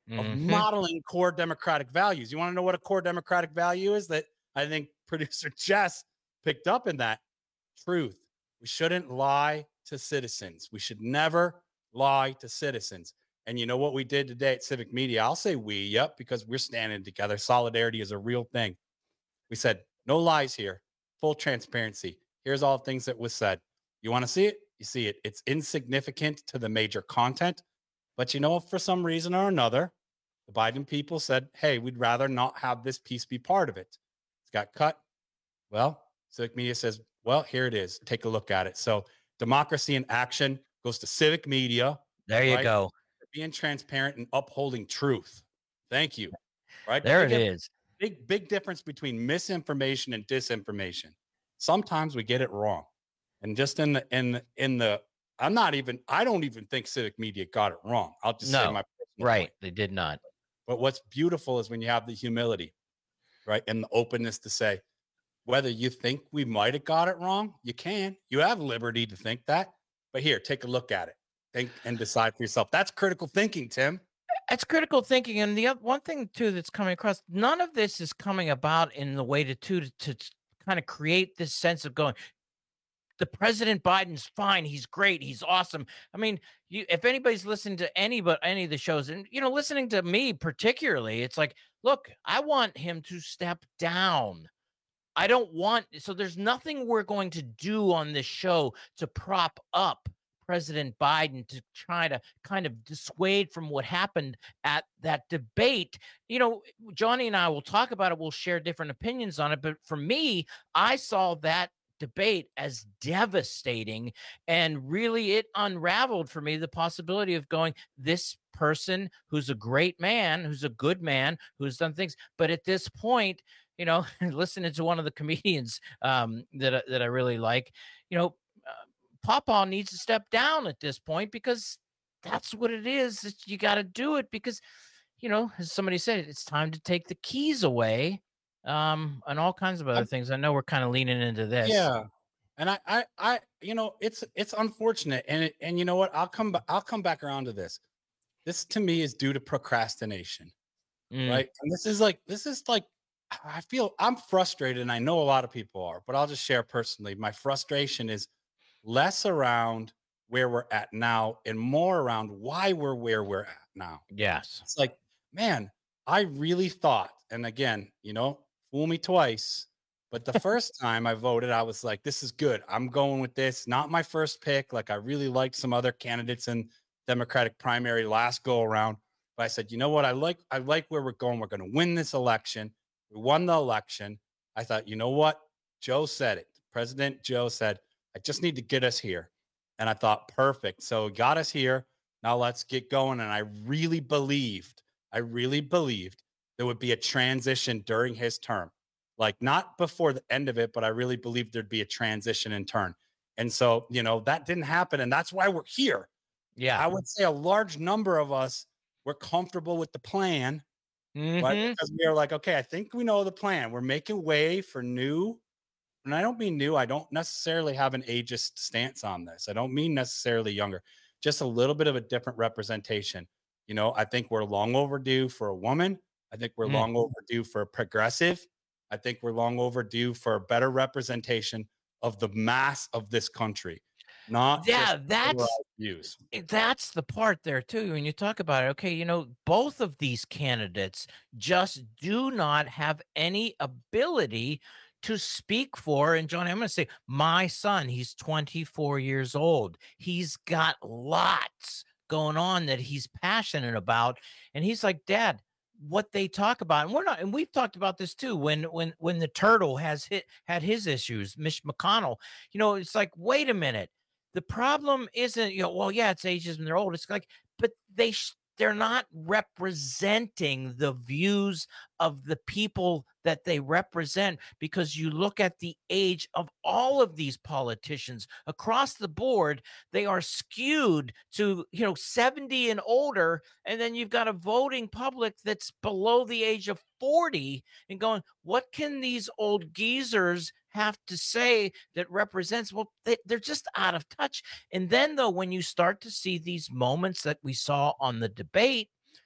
of Mhm. modeling core democratic values. You want to know what a core democratic value is that I think producer Jess picked up in that? Truth. We shouldn't lie to citizens. We should never lie to citizens. And you know what we did today at Civic Media? I'll say we, yep, because we're standing together. Solidarity is a real thing. We said, no lies here, full transparency. Here's all the things that was said. You want to see it? You see it. It's insignificant to the major content. But you know, if for some reason or another, the Biden people said, hey, we'd rather not have this piece be part of it. It's got cut. Well, Civic Media says, well, here it is. Take a look at it. So democracy in action goes to Civic Media. There you right? go. Being transparent and upholding truth. Thank you. Right There big, it is. Big, big difference between misinformation and disinformation. Sometimes we get it wrong. And just in the, in the, in the, I'm not even, I don't even think Civic Media got it wrong. I'll just say No, my personal right. point. They did not. But what's beautiful is when you have the humility, right? And the openness to say, whether you think we might have got it wrong, you can. You have liberty to think that. But here, take a look at it. Think and decide for yourself. That's critical thinking, Tim. It's critical thinking. And the other one thing, too, that's coming across, none of this is coming about in the way to, to, to, to kind of create this sense of going, the President Biden's fine. He's great. He's awesome. I mean, you, if anybody's listening to any but any of the shows, and you know, listening to me particularly, it's like, look, I want him to step down. I don't want. So there's nothing we're going to do on this show to prop up President Biden to try to kind of dissuade from what happened at that debate. You know, Johnny and I will talk about it. We'll share different opinions on it. But for me, I saw that debate as devastating, and really it unraveled for me the possibility of going, this person who's a great man, who's a good man, who's done things, but at this point, you know, listening to one of the comedians um that, that I really like, you know, uh, Pawpaw needs to step down at this point, because that's what it is. It's, you got to do it because, you know, as somebody said, it's time to take the keys away, um, and all kinds of other things. I know we're kind of leaning into this. Yeah. And I, I, I, you know, it's, it's unfortunate. And, it, and you know what, I'll come, ba- I'll come back around to this. This to me is due to procrastination, Mm. right? And this is like, this is like, I feel I'm frustrated, and I know a lot of people are, but I'll just share personally. My frustration is less around where we're at now and more around why we're where we're at now. Yes. It's like, man, I really thought, and again, you know, fool me twice, but the first time I voted, I was like, this is good. I'm going with this. Not my first pick. Like, I really liked some other candidates in Democratic primary last go around. But I said, you know what? I like, I like where we're going. We're going to win this election. We won the election. I thought, you know what? Joe said it. President Joe said, I just need to get us here. And I thought, perfect. So it got us here. Now let's get going. And I really believed, I really believed there would be a transition during his term. Like, not before the end of it, but I really believed there'd be a transition in turn. And so, you know, that didn't happen. And that's why we're here. Yeah. I would say a large number of us were comfortable with the plan. Mhm. Right? Because we are like, okay, I think we know the plan. We're making way for new. And I don't mean new. I don't necessarily have an ageist stance on this. I don't mean necessarily younger, just a little bit of a different representation. You know, I think we're long overdue for a woman. I think we're Mm. long overdue for a progressive. I think we're long overdue for a better representation of the mass of this country. Not Yeah, just that's polarized views. that's the part there too. When you talk about it, okay, you know, both of these candidates just do not have any ability to speak for. And Johnny, I'm going to say, my son, he's twenty-four years old. He's got lots going on that he's passionate about, and he's like, Dad, what they talk about, and we're not, and we've talked about this too. When when when the turtle has hit had his issues, Mitch McConnell, you know, it's like, wait a minute. The problem isn't, you know, well, yeah, it's ageism, they're old. It's like, but they sh- they're not representing the views of the people that they represent, because you look at the age of all of these politicians across the board, they are skewed to, you know, seventy and older. And then you've got a voting public that's below the age of forty, and going, what can these old geezers have to say that represents? Well, they, they're just out of touch. And then though, when you start to see these moments that we saw on the debate,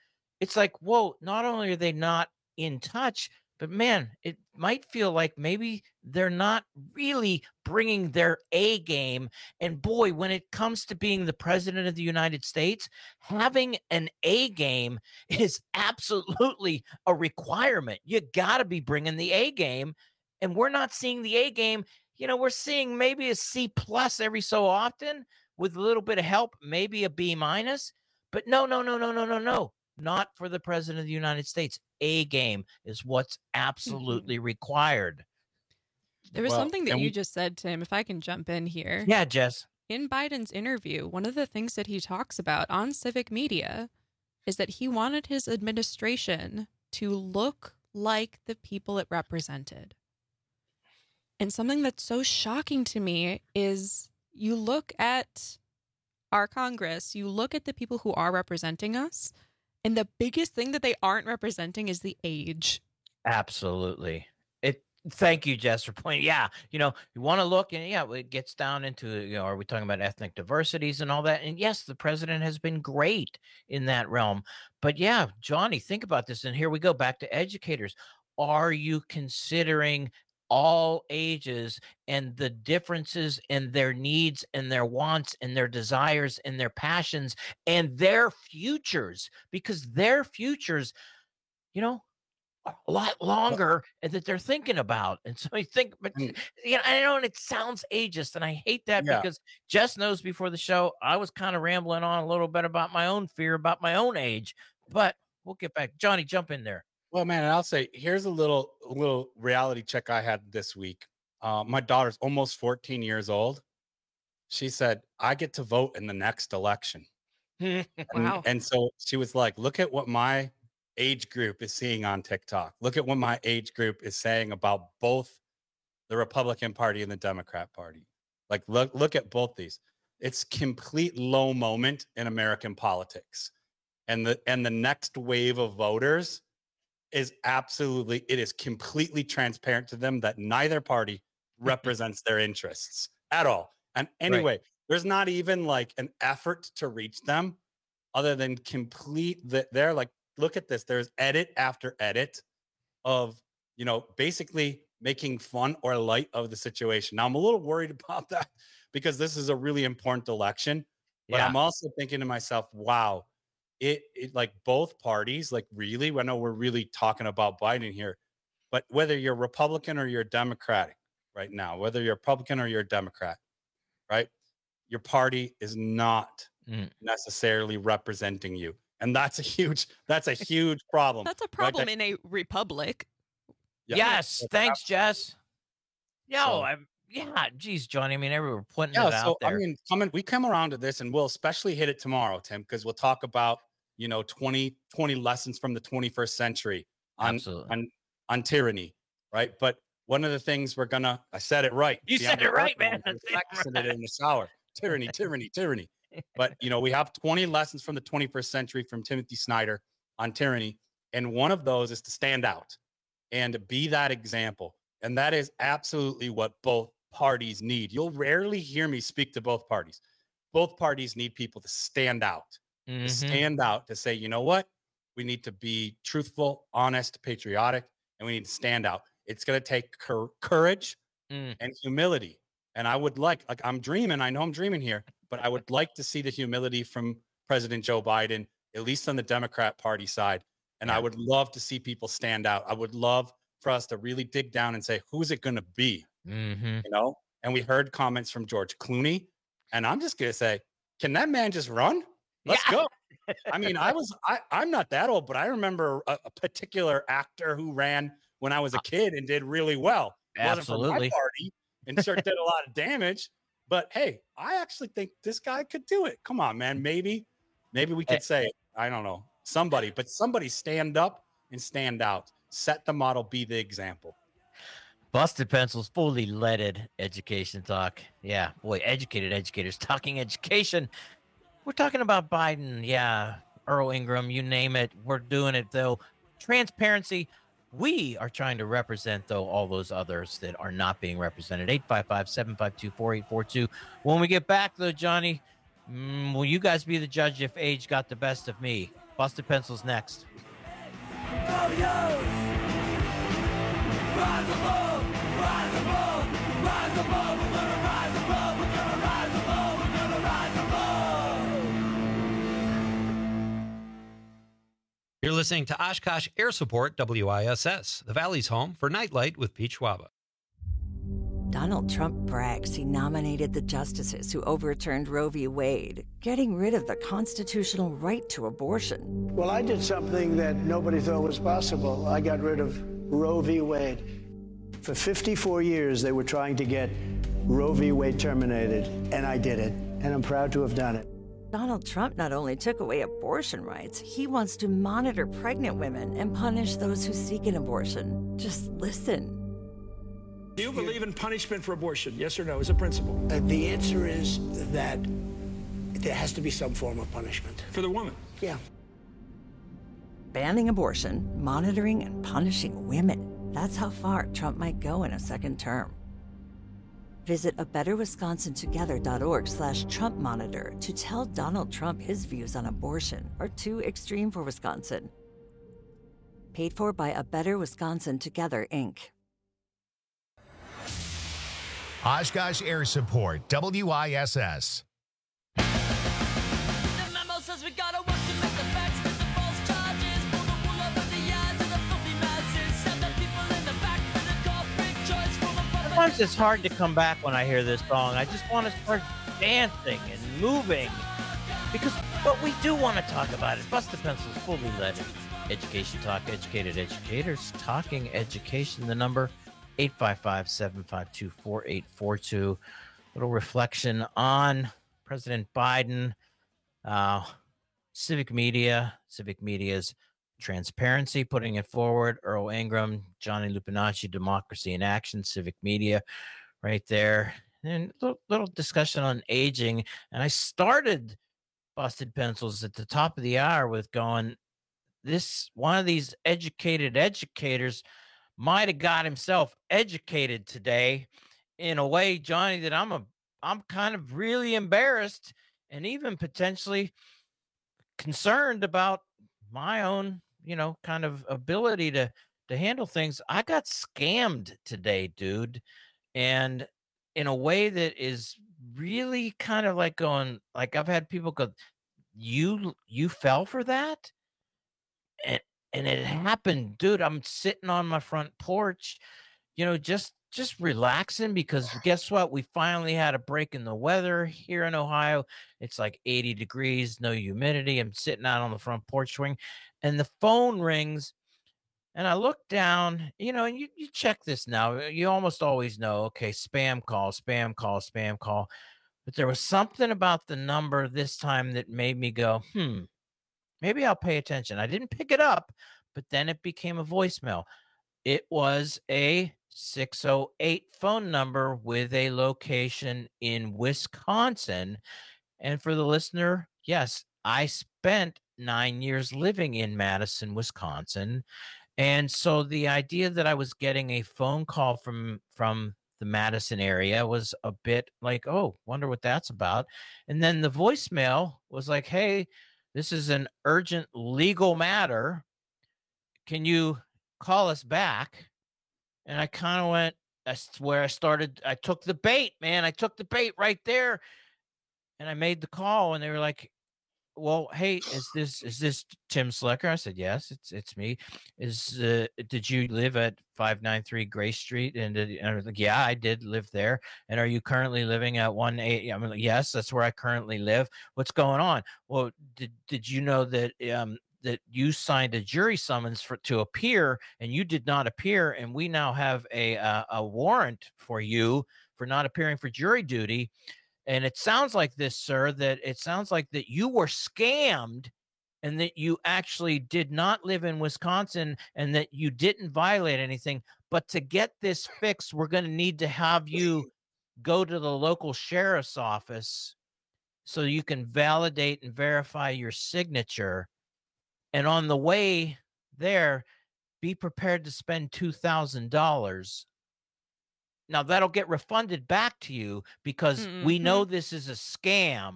it's like, whoa, not only are they not in touch, but man, it might feel like maybe they're not really bringing their A game. And boy, when it comes to being the president of the United States, having an A game is absolutely a requirement. You got to be bringing the A game. And we're not seeing the A game. You know, we're seeing maybe a C plus every so often with a little bit of help, maybe a B minus. But no, no, no, no, no, no, no. Not for the president of the United States. A game is what's absolutely mm-hmm. required. There was well, something that you we- just said, Tim, if I can jump in here. Yeah, Jess. In Biden's interview, one of the things that he talks about on civic media is that he wanted his administration to look like the people it represented. And something that's so shocking to me is you look at our Congress, you look at the people who are representing us, and the biggest thing that they aren't representing is the age. Absolutely. It. Thank you, Jess, for pointing. Yeah, you know, you want to look, and yeah, it gets down into, you know, are we talking about ethnic diversities and all that? And yes, the president has been great in that realm. But yeah, Johnny, think about this. And here we go back to educators. Are you considering all ages and the differences in their needs and their wants and their desires and their passions and their futures? Because their futures, you know, are a lot longer that they're thinking about. And so I think, but you know, I know it sounds ageist, and I hate that yeah. because Jess knows before the show, I was kind of rambling on a little bit about my own fear about my own age, but we'll get back. Johnny, jump in there. Well, man, I'll say, here's a little a little reality check I had this week. Uh, my daughter's almost fourteen years old. She said, I get to vote in the next election. Wow. And, and so she was like, look at what my age group is seeing on TikTok. Look at what my age group is saying about both the Republican Party and the Democrat Party. Like, look, look at both these. It's complete low moment in American politics. And the and the next wave of voters is absolutely, it is completely transparent to them that neither party represents their interests at all. And anyway, right. there's not even like an effort to reach them other than complete that they're like, look at this. There's edit after edit of, you know, basically making fun or light of the situation. Now I'm a little worried about that because this is a really important election, but yeah. I'm also thinking to myself, wow, It, it like both parties, like really, I know we're really talking about Biden here, but whether you're Republican or you're Democratic right now, whether you're Republican or you're a Democrat, right? Your party is not mm. necessarily representing you. And that's a huge, that's a huge problem. That's a problem right? in a republic. Yeah. Yes. Thanks, Jess. No, so, I'm, yeah, geez, Johnny. I mean, everyone putting yeah, it so, out there. I mean, coming, we come around to this, and we'll especially hit it tomorrow, Tim, because we'll talk about, you know, twenty, twenty lessons from the twenty-first century on, on, on tyranny, right? But one of the things we're gonna, I said it right. You See, said I'm it right, man. Said it in the shower. Tyranny, tyranny, tyranny. But, you know, we have twenty lessons from the twenty-first century from Timothy Snyder on tyranny. And one of those is to stand out and be that example. And that is absolutely what both parties need. You'll rarely hear me speak to both parties. Both parties need people to stand out. Mm-hmm. To stand out, to say, you know what, we need to be truthful, honest, patriotic, and we need to stand out. It's going to take cur- courage mm. and humility. And I would like, like I'm dreaming, I know I'm dreaming here, but I would like to see the humility from President Joe Biden, at least on the Democrat Party side. And yeah. I would love to see people stand out. I would love for us to really dig down and say, who's it going to be? Mm-hmm. You know, and we heard comments from George Clooney, and I'm just going to say, can that man just run? Let's yeah. go. I mean, I was, I, I'm not that old, but I remember a, a particular actor who ran when I was a kid and did really well. Absolutely. Wasn't from my party and sure did a lot of damage. But hey, I actually think this guy could do it. Come on, man. Maybe, maybe we could say, I don't know, somebody, but somebody stand up and stand out. Set the model, be the example. Busted Pencils, fully leaded education talk. Yeah, boy, educated educators talking education. We're talking about Biden, yeah, Earl Ingram, you name it. We're doing it, though. Transparency. We are trying to represent, though, all those others that are not being represented. eight five five, seven five two, four eight four two. When we get back, though, Johnny, mm, will you guys be the judge if age got the best of me? Busted Pencils next. Rise above, rise above, rise above, we're gonna rise above, we're gonna rise above, we're gonna rise above. You're listening to Oshkosh Air Support, W I S S, the Valley's home for Nightlight with Pete Schwaba. Donald Trump brags he nominated the justices who overturned Roe v. Wade, getting rid of the constitutional right to abortion. Well, I did something that nobody thought was possible. I got rid of Roe v. Wade. For fifty-four years, they were trying to get Roe v. Wade terminated, and I did it, and I'm proud to have done it. Donald Trump not only took away abortion rights, he wants to monitor pregnant women and punish those who seek an abortion. Just listen. Do you believe in punishment for abortion? Yes or no, as a principle? Uh, the answer is that there has to be some form of punishment. For the woman? Yeah. Banning abortion, monitoring and punishing women. That's how far Trump might go in a second term. Visit a better wisconsin together dot org slash Trump monitor to tell Donald Trump his views on abortion are too extreme for Wisconsin. Paid for by A Better Wisconsin Together, Incorporated. Oshkosh Air Support, W I S S. The memo says we gotta work to make the facts fit the false charges. Pull the wool over the eyes of the filthy masses. Send the people in the back for the corporate choice for the public. Sometimes it's hard to come back when I hear this song. I just want to start dancing and moving because what we do want to talk about is Busted Pencils fully legend. Education Talk, educated educators, talking education. The number eight five five, seven five two, four eight four two. Little reflection on President Biden, uh, civic media, civic media's transparency, putting it forward. Earl Ingram, Johnny Lupinacci, Democracy in Action, civic media, right there. And a little, little discussion on aging. And I started Busted Pencils at the top of the hour with going, this one of these educated educators might have got himself educated today in a way, Johnny, that I'm a I'm kind of really embarrassed and even potentially concerned about my own, you know, kind of ability to to handle things. I got scammed today, dude, and in a way that is really kind of like going, like I've had people go, you you fell for that? And And it happened, dude. I'm sitting on my front porch, you know, just just relaxing because guess what? We finally had a break in the weather here in Ohio. It's like eighty degrees, no humidity. I'm sitting out on the front porch swing, and the phone rings, and I look down, you know, and you, you check this now. You almost always know, okay, spam call, spam call, spam call. But there was something about the number this time that made me go, hmm. Maybe I'll pay attention. I didn't pick it up, but then it became a voicemail. It was a six oh eight phone number with a location in Wisconsin. And for the listener, yes, I spent nine years living in Madison, Wisconsin. And so the idea that I was getting a phone call from, from the Madison area was a bit like, oh, wonder what that's about. And then the voicemail was like, hey, this is an urgent legal matter. Can you call us back? And I kind of went, that's where I started. I took the bait, man. I took the bait right there. And I made the call and they were like, well, hey, is this, is this Tim Slicker? I said, yes, it's, it's me. Is, uh, did you live at five ninety-three Grace Street? And, did, and I was like, yeah, I did live there. And are you currently living at one eight? I'm like, yes, that's where I currently live. What's going on? Well, did, did you know that, um, that you signed a jury summons for to appear and you did not appear. And we now have a, uh, a warrant for you for not appearing for jury duty. And it sounds like this, sir, that it sounds like that you were scammed and that you actually did not live in Wisconsin and that you didn't violate anything. But to get this fixed, we're going to need to have you go to the local sheriff's office so you can validate and verify your signature. And on the way there, be prepared to spend two thousand dollars. Now, that'll get refunded back to you because mm-hmm. we know this is a scam.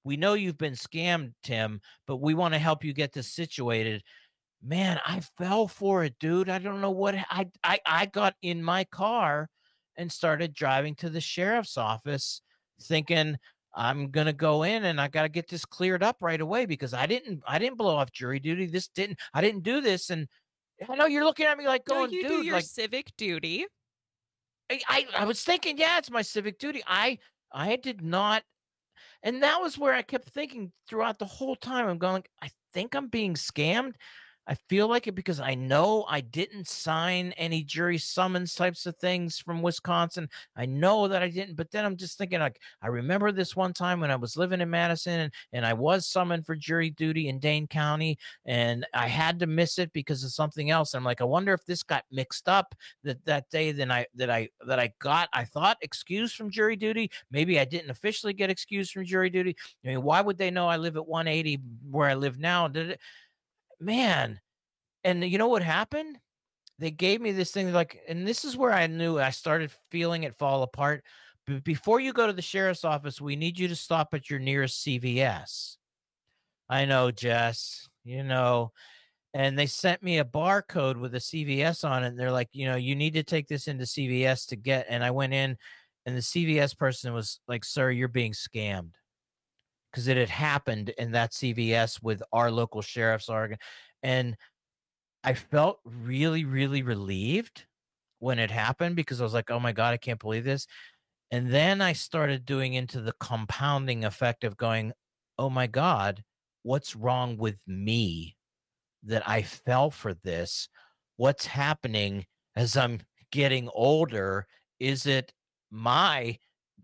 We know you've been scammed, Tim, but we want to help you get this situated. Man, I fell for it, dude. I don't know what I I I got in my car and started driving to the sheriff's office thinking I'm going to go in and I got to get this cleared up right away because I didn't I didn't blow off jury duty. This didn't I didn't do this. And I know you're looking at me like going, no, you dude, do your like civic duty. I, I I was thinking, yeah, it's my civic duty. I I did not. And that was where I kept thinking throughout the whole time. I'm going, I think I'm being scammed. I feel like it because I know I didn't sign any jury summons types of things from Wisconsin. I know that I didn't, but then I'm just thinking, like, I remember this one time when I was living in Madison and, and I was summoned for jury duty in Dane County and I had to miss it because of something else. And I'm like, I wonder if this got mixed up that, that day then I that I that I got, I thought excused from jury duty. Maybe I didn't officially get excused from jury duty. I mean, why would they know I live at one eighty where I live now? Did it? Man, and you know what happened? They gave me this thing like, and this is where I knew I started feeling it fall apart. B- before you go to the sheriff's office, we need you to stop at your nearest C V S. I know, Jess, you know, and they sent me a barcode with a C V S on it. And they're like, you know, you need to take this into C V S to get. And I went in and the C V S person was like, sir, you're being scammed. Because it had happened in that C V S with our local sheriff's organ. And I felt really, really relieved when it happened because I was like, oh my God, I can't believe this. And then I started doing into the compounding effect of going, oh my God, what's wrong with me that I fell for this? What's happening as I'm getting older? Is it my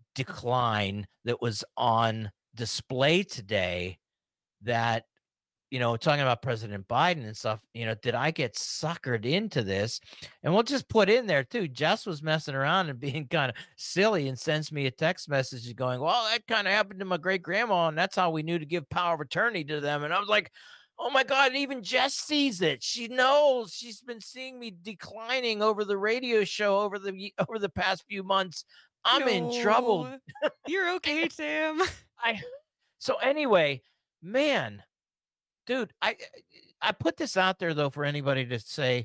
decline that was on display today that, you know, talking about President Biden and stuff, you know, did I get suckered into this? And we'll just put in there too, Jess was messing around and being kind of silly and sends me a text message going, well, that kind of happened to my great grandma. And that's how we knew to give power of attorney to them. And I was like, oh my God, even Jess sees it. She knows. She's been seeing me declining over the radio show over the, over the past few months. I'm No, in trouble. You're okay, Tim. I so anyway, man, dude, I I put this out there though for anybody to say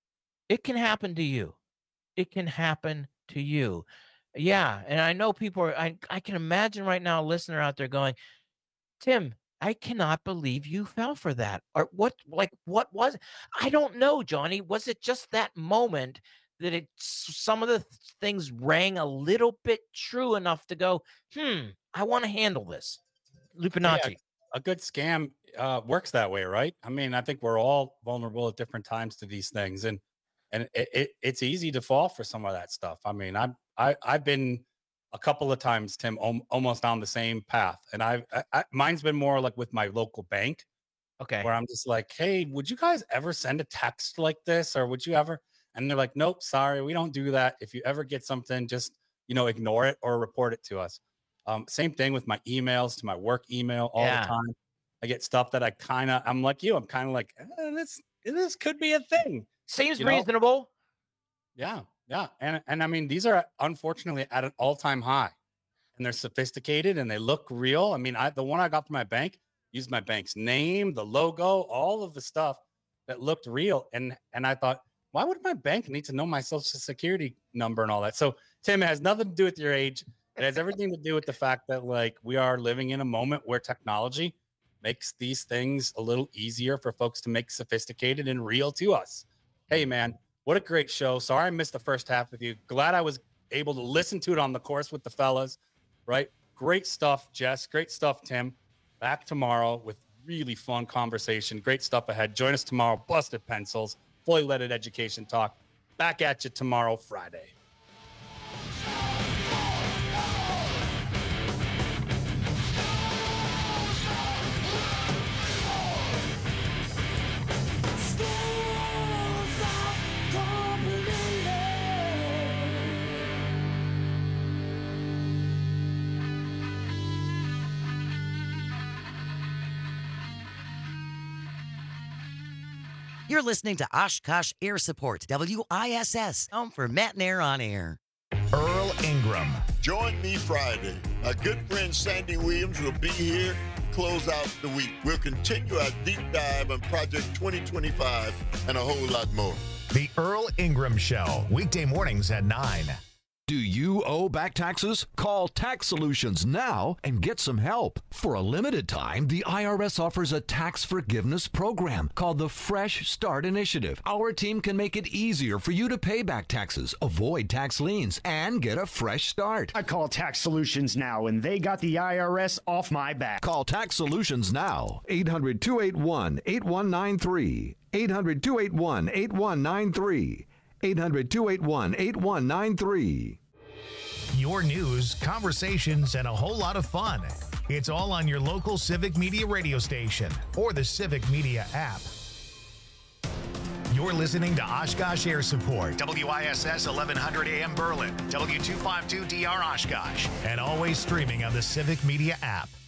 it can happen to you. It can happen to you. Yeah, and I know people are I I can imagine right now a listener out there going, Tim, I cannot believe you fell for that. Or what like what was I don't know, Johnny. Was it just that moment that it some of the th- things rang a little bit true enough to go, hmm, I want to handle this. Lupinacci. Yeah, a good scam uh, works that way, right? I mean, I think we're all vulnerable at different times to these things, and and it, it, it's easy to fall for some of that stuff. I mean, I'm I I've been a couple of times, Tim, om- almost on the same path, and I've I, I, mine's been more like with my local bank, okay, where I'm just like, hey, would you guys ever send a text like this, or would you ever? And they're like, nope, sorry, we don't do that. If you ever get something, just, you know, ignore it or report it to us. Um, same thing with my emails to my work email all Yeah. the time. I get stuff that I kind of, I'm like you, I'm kind of like, eh, this, this could be a thing. Seems You know? reasonable. Yeah. Yeah. And, and I mean, these are unfortunately at an all time high and they're sophisticated and they look real. I mean, I, the one I got from my bank used my bank's name, the logo, all of the stuff that looked real. And, and I thought, why would my bank need to know my social security number and all that? So, Tim, it has nothing to do with your age. It has everything to do with the fact that, like, we are living in a moment where technology makes these things a little easier for folks to make sophisticated and real to us. Hey, man, what a great show. Sorry I missed the first half with you. Glad I was able to listen to it on the course with the fellas, right? Great stuff, Jess. Great stuff, Tim. Back tomorrow with really fun conversation. Great stuff ahead. Join us tomorrow. Busted Pencils. Fully Loaded Education Talk. Back at you tomorrow, Friday. You're listening to Oshkosh Air Support, W I S S, home for Matt and Air on Air. Earl Ingram. Join me Friday. My good friend Sandy Williams will be here to close out the week. We'll continue our deep dive on Project twenty twenty-five and a whole lot more. The Earl Ingram Show, weekday mornings at nine. Do you owe back taxes? Call Tax Solutions now and get some help. For a limited time, the I R S offers a tax forgiveness program called the Fresh Start Initiative. Our team can make it easier for you to pay back taxes, avoid tax liens, and get a fresh start. I call Tax Solutions now, and they got the I R S off my back. Call Tax Solutions now. eight hundred, two eight one, eight one nine three. eight hundred, two eight one, eight one nine three. eight hundred, two eight one, eight one nine three. Your news, conversations, and a whole lot of fun. It's all on your local Civic Media radio station or the Civic Media app. You're listening to Oshkosh Air Support, W I S S eleven hundred A M Berlin, W two fifty-two D R Oshkosh, and always streaming on the Civic Media app.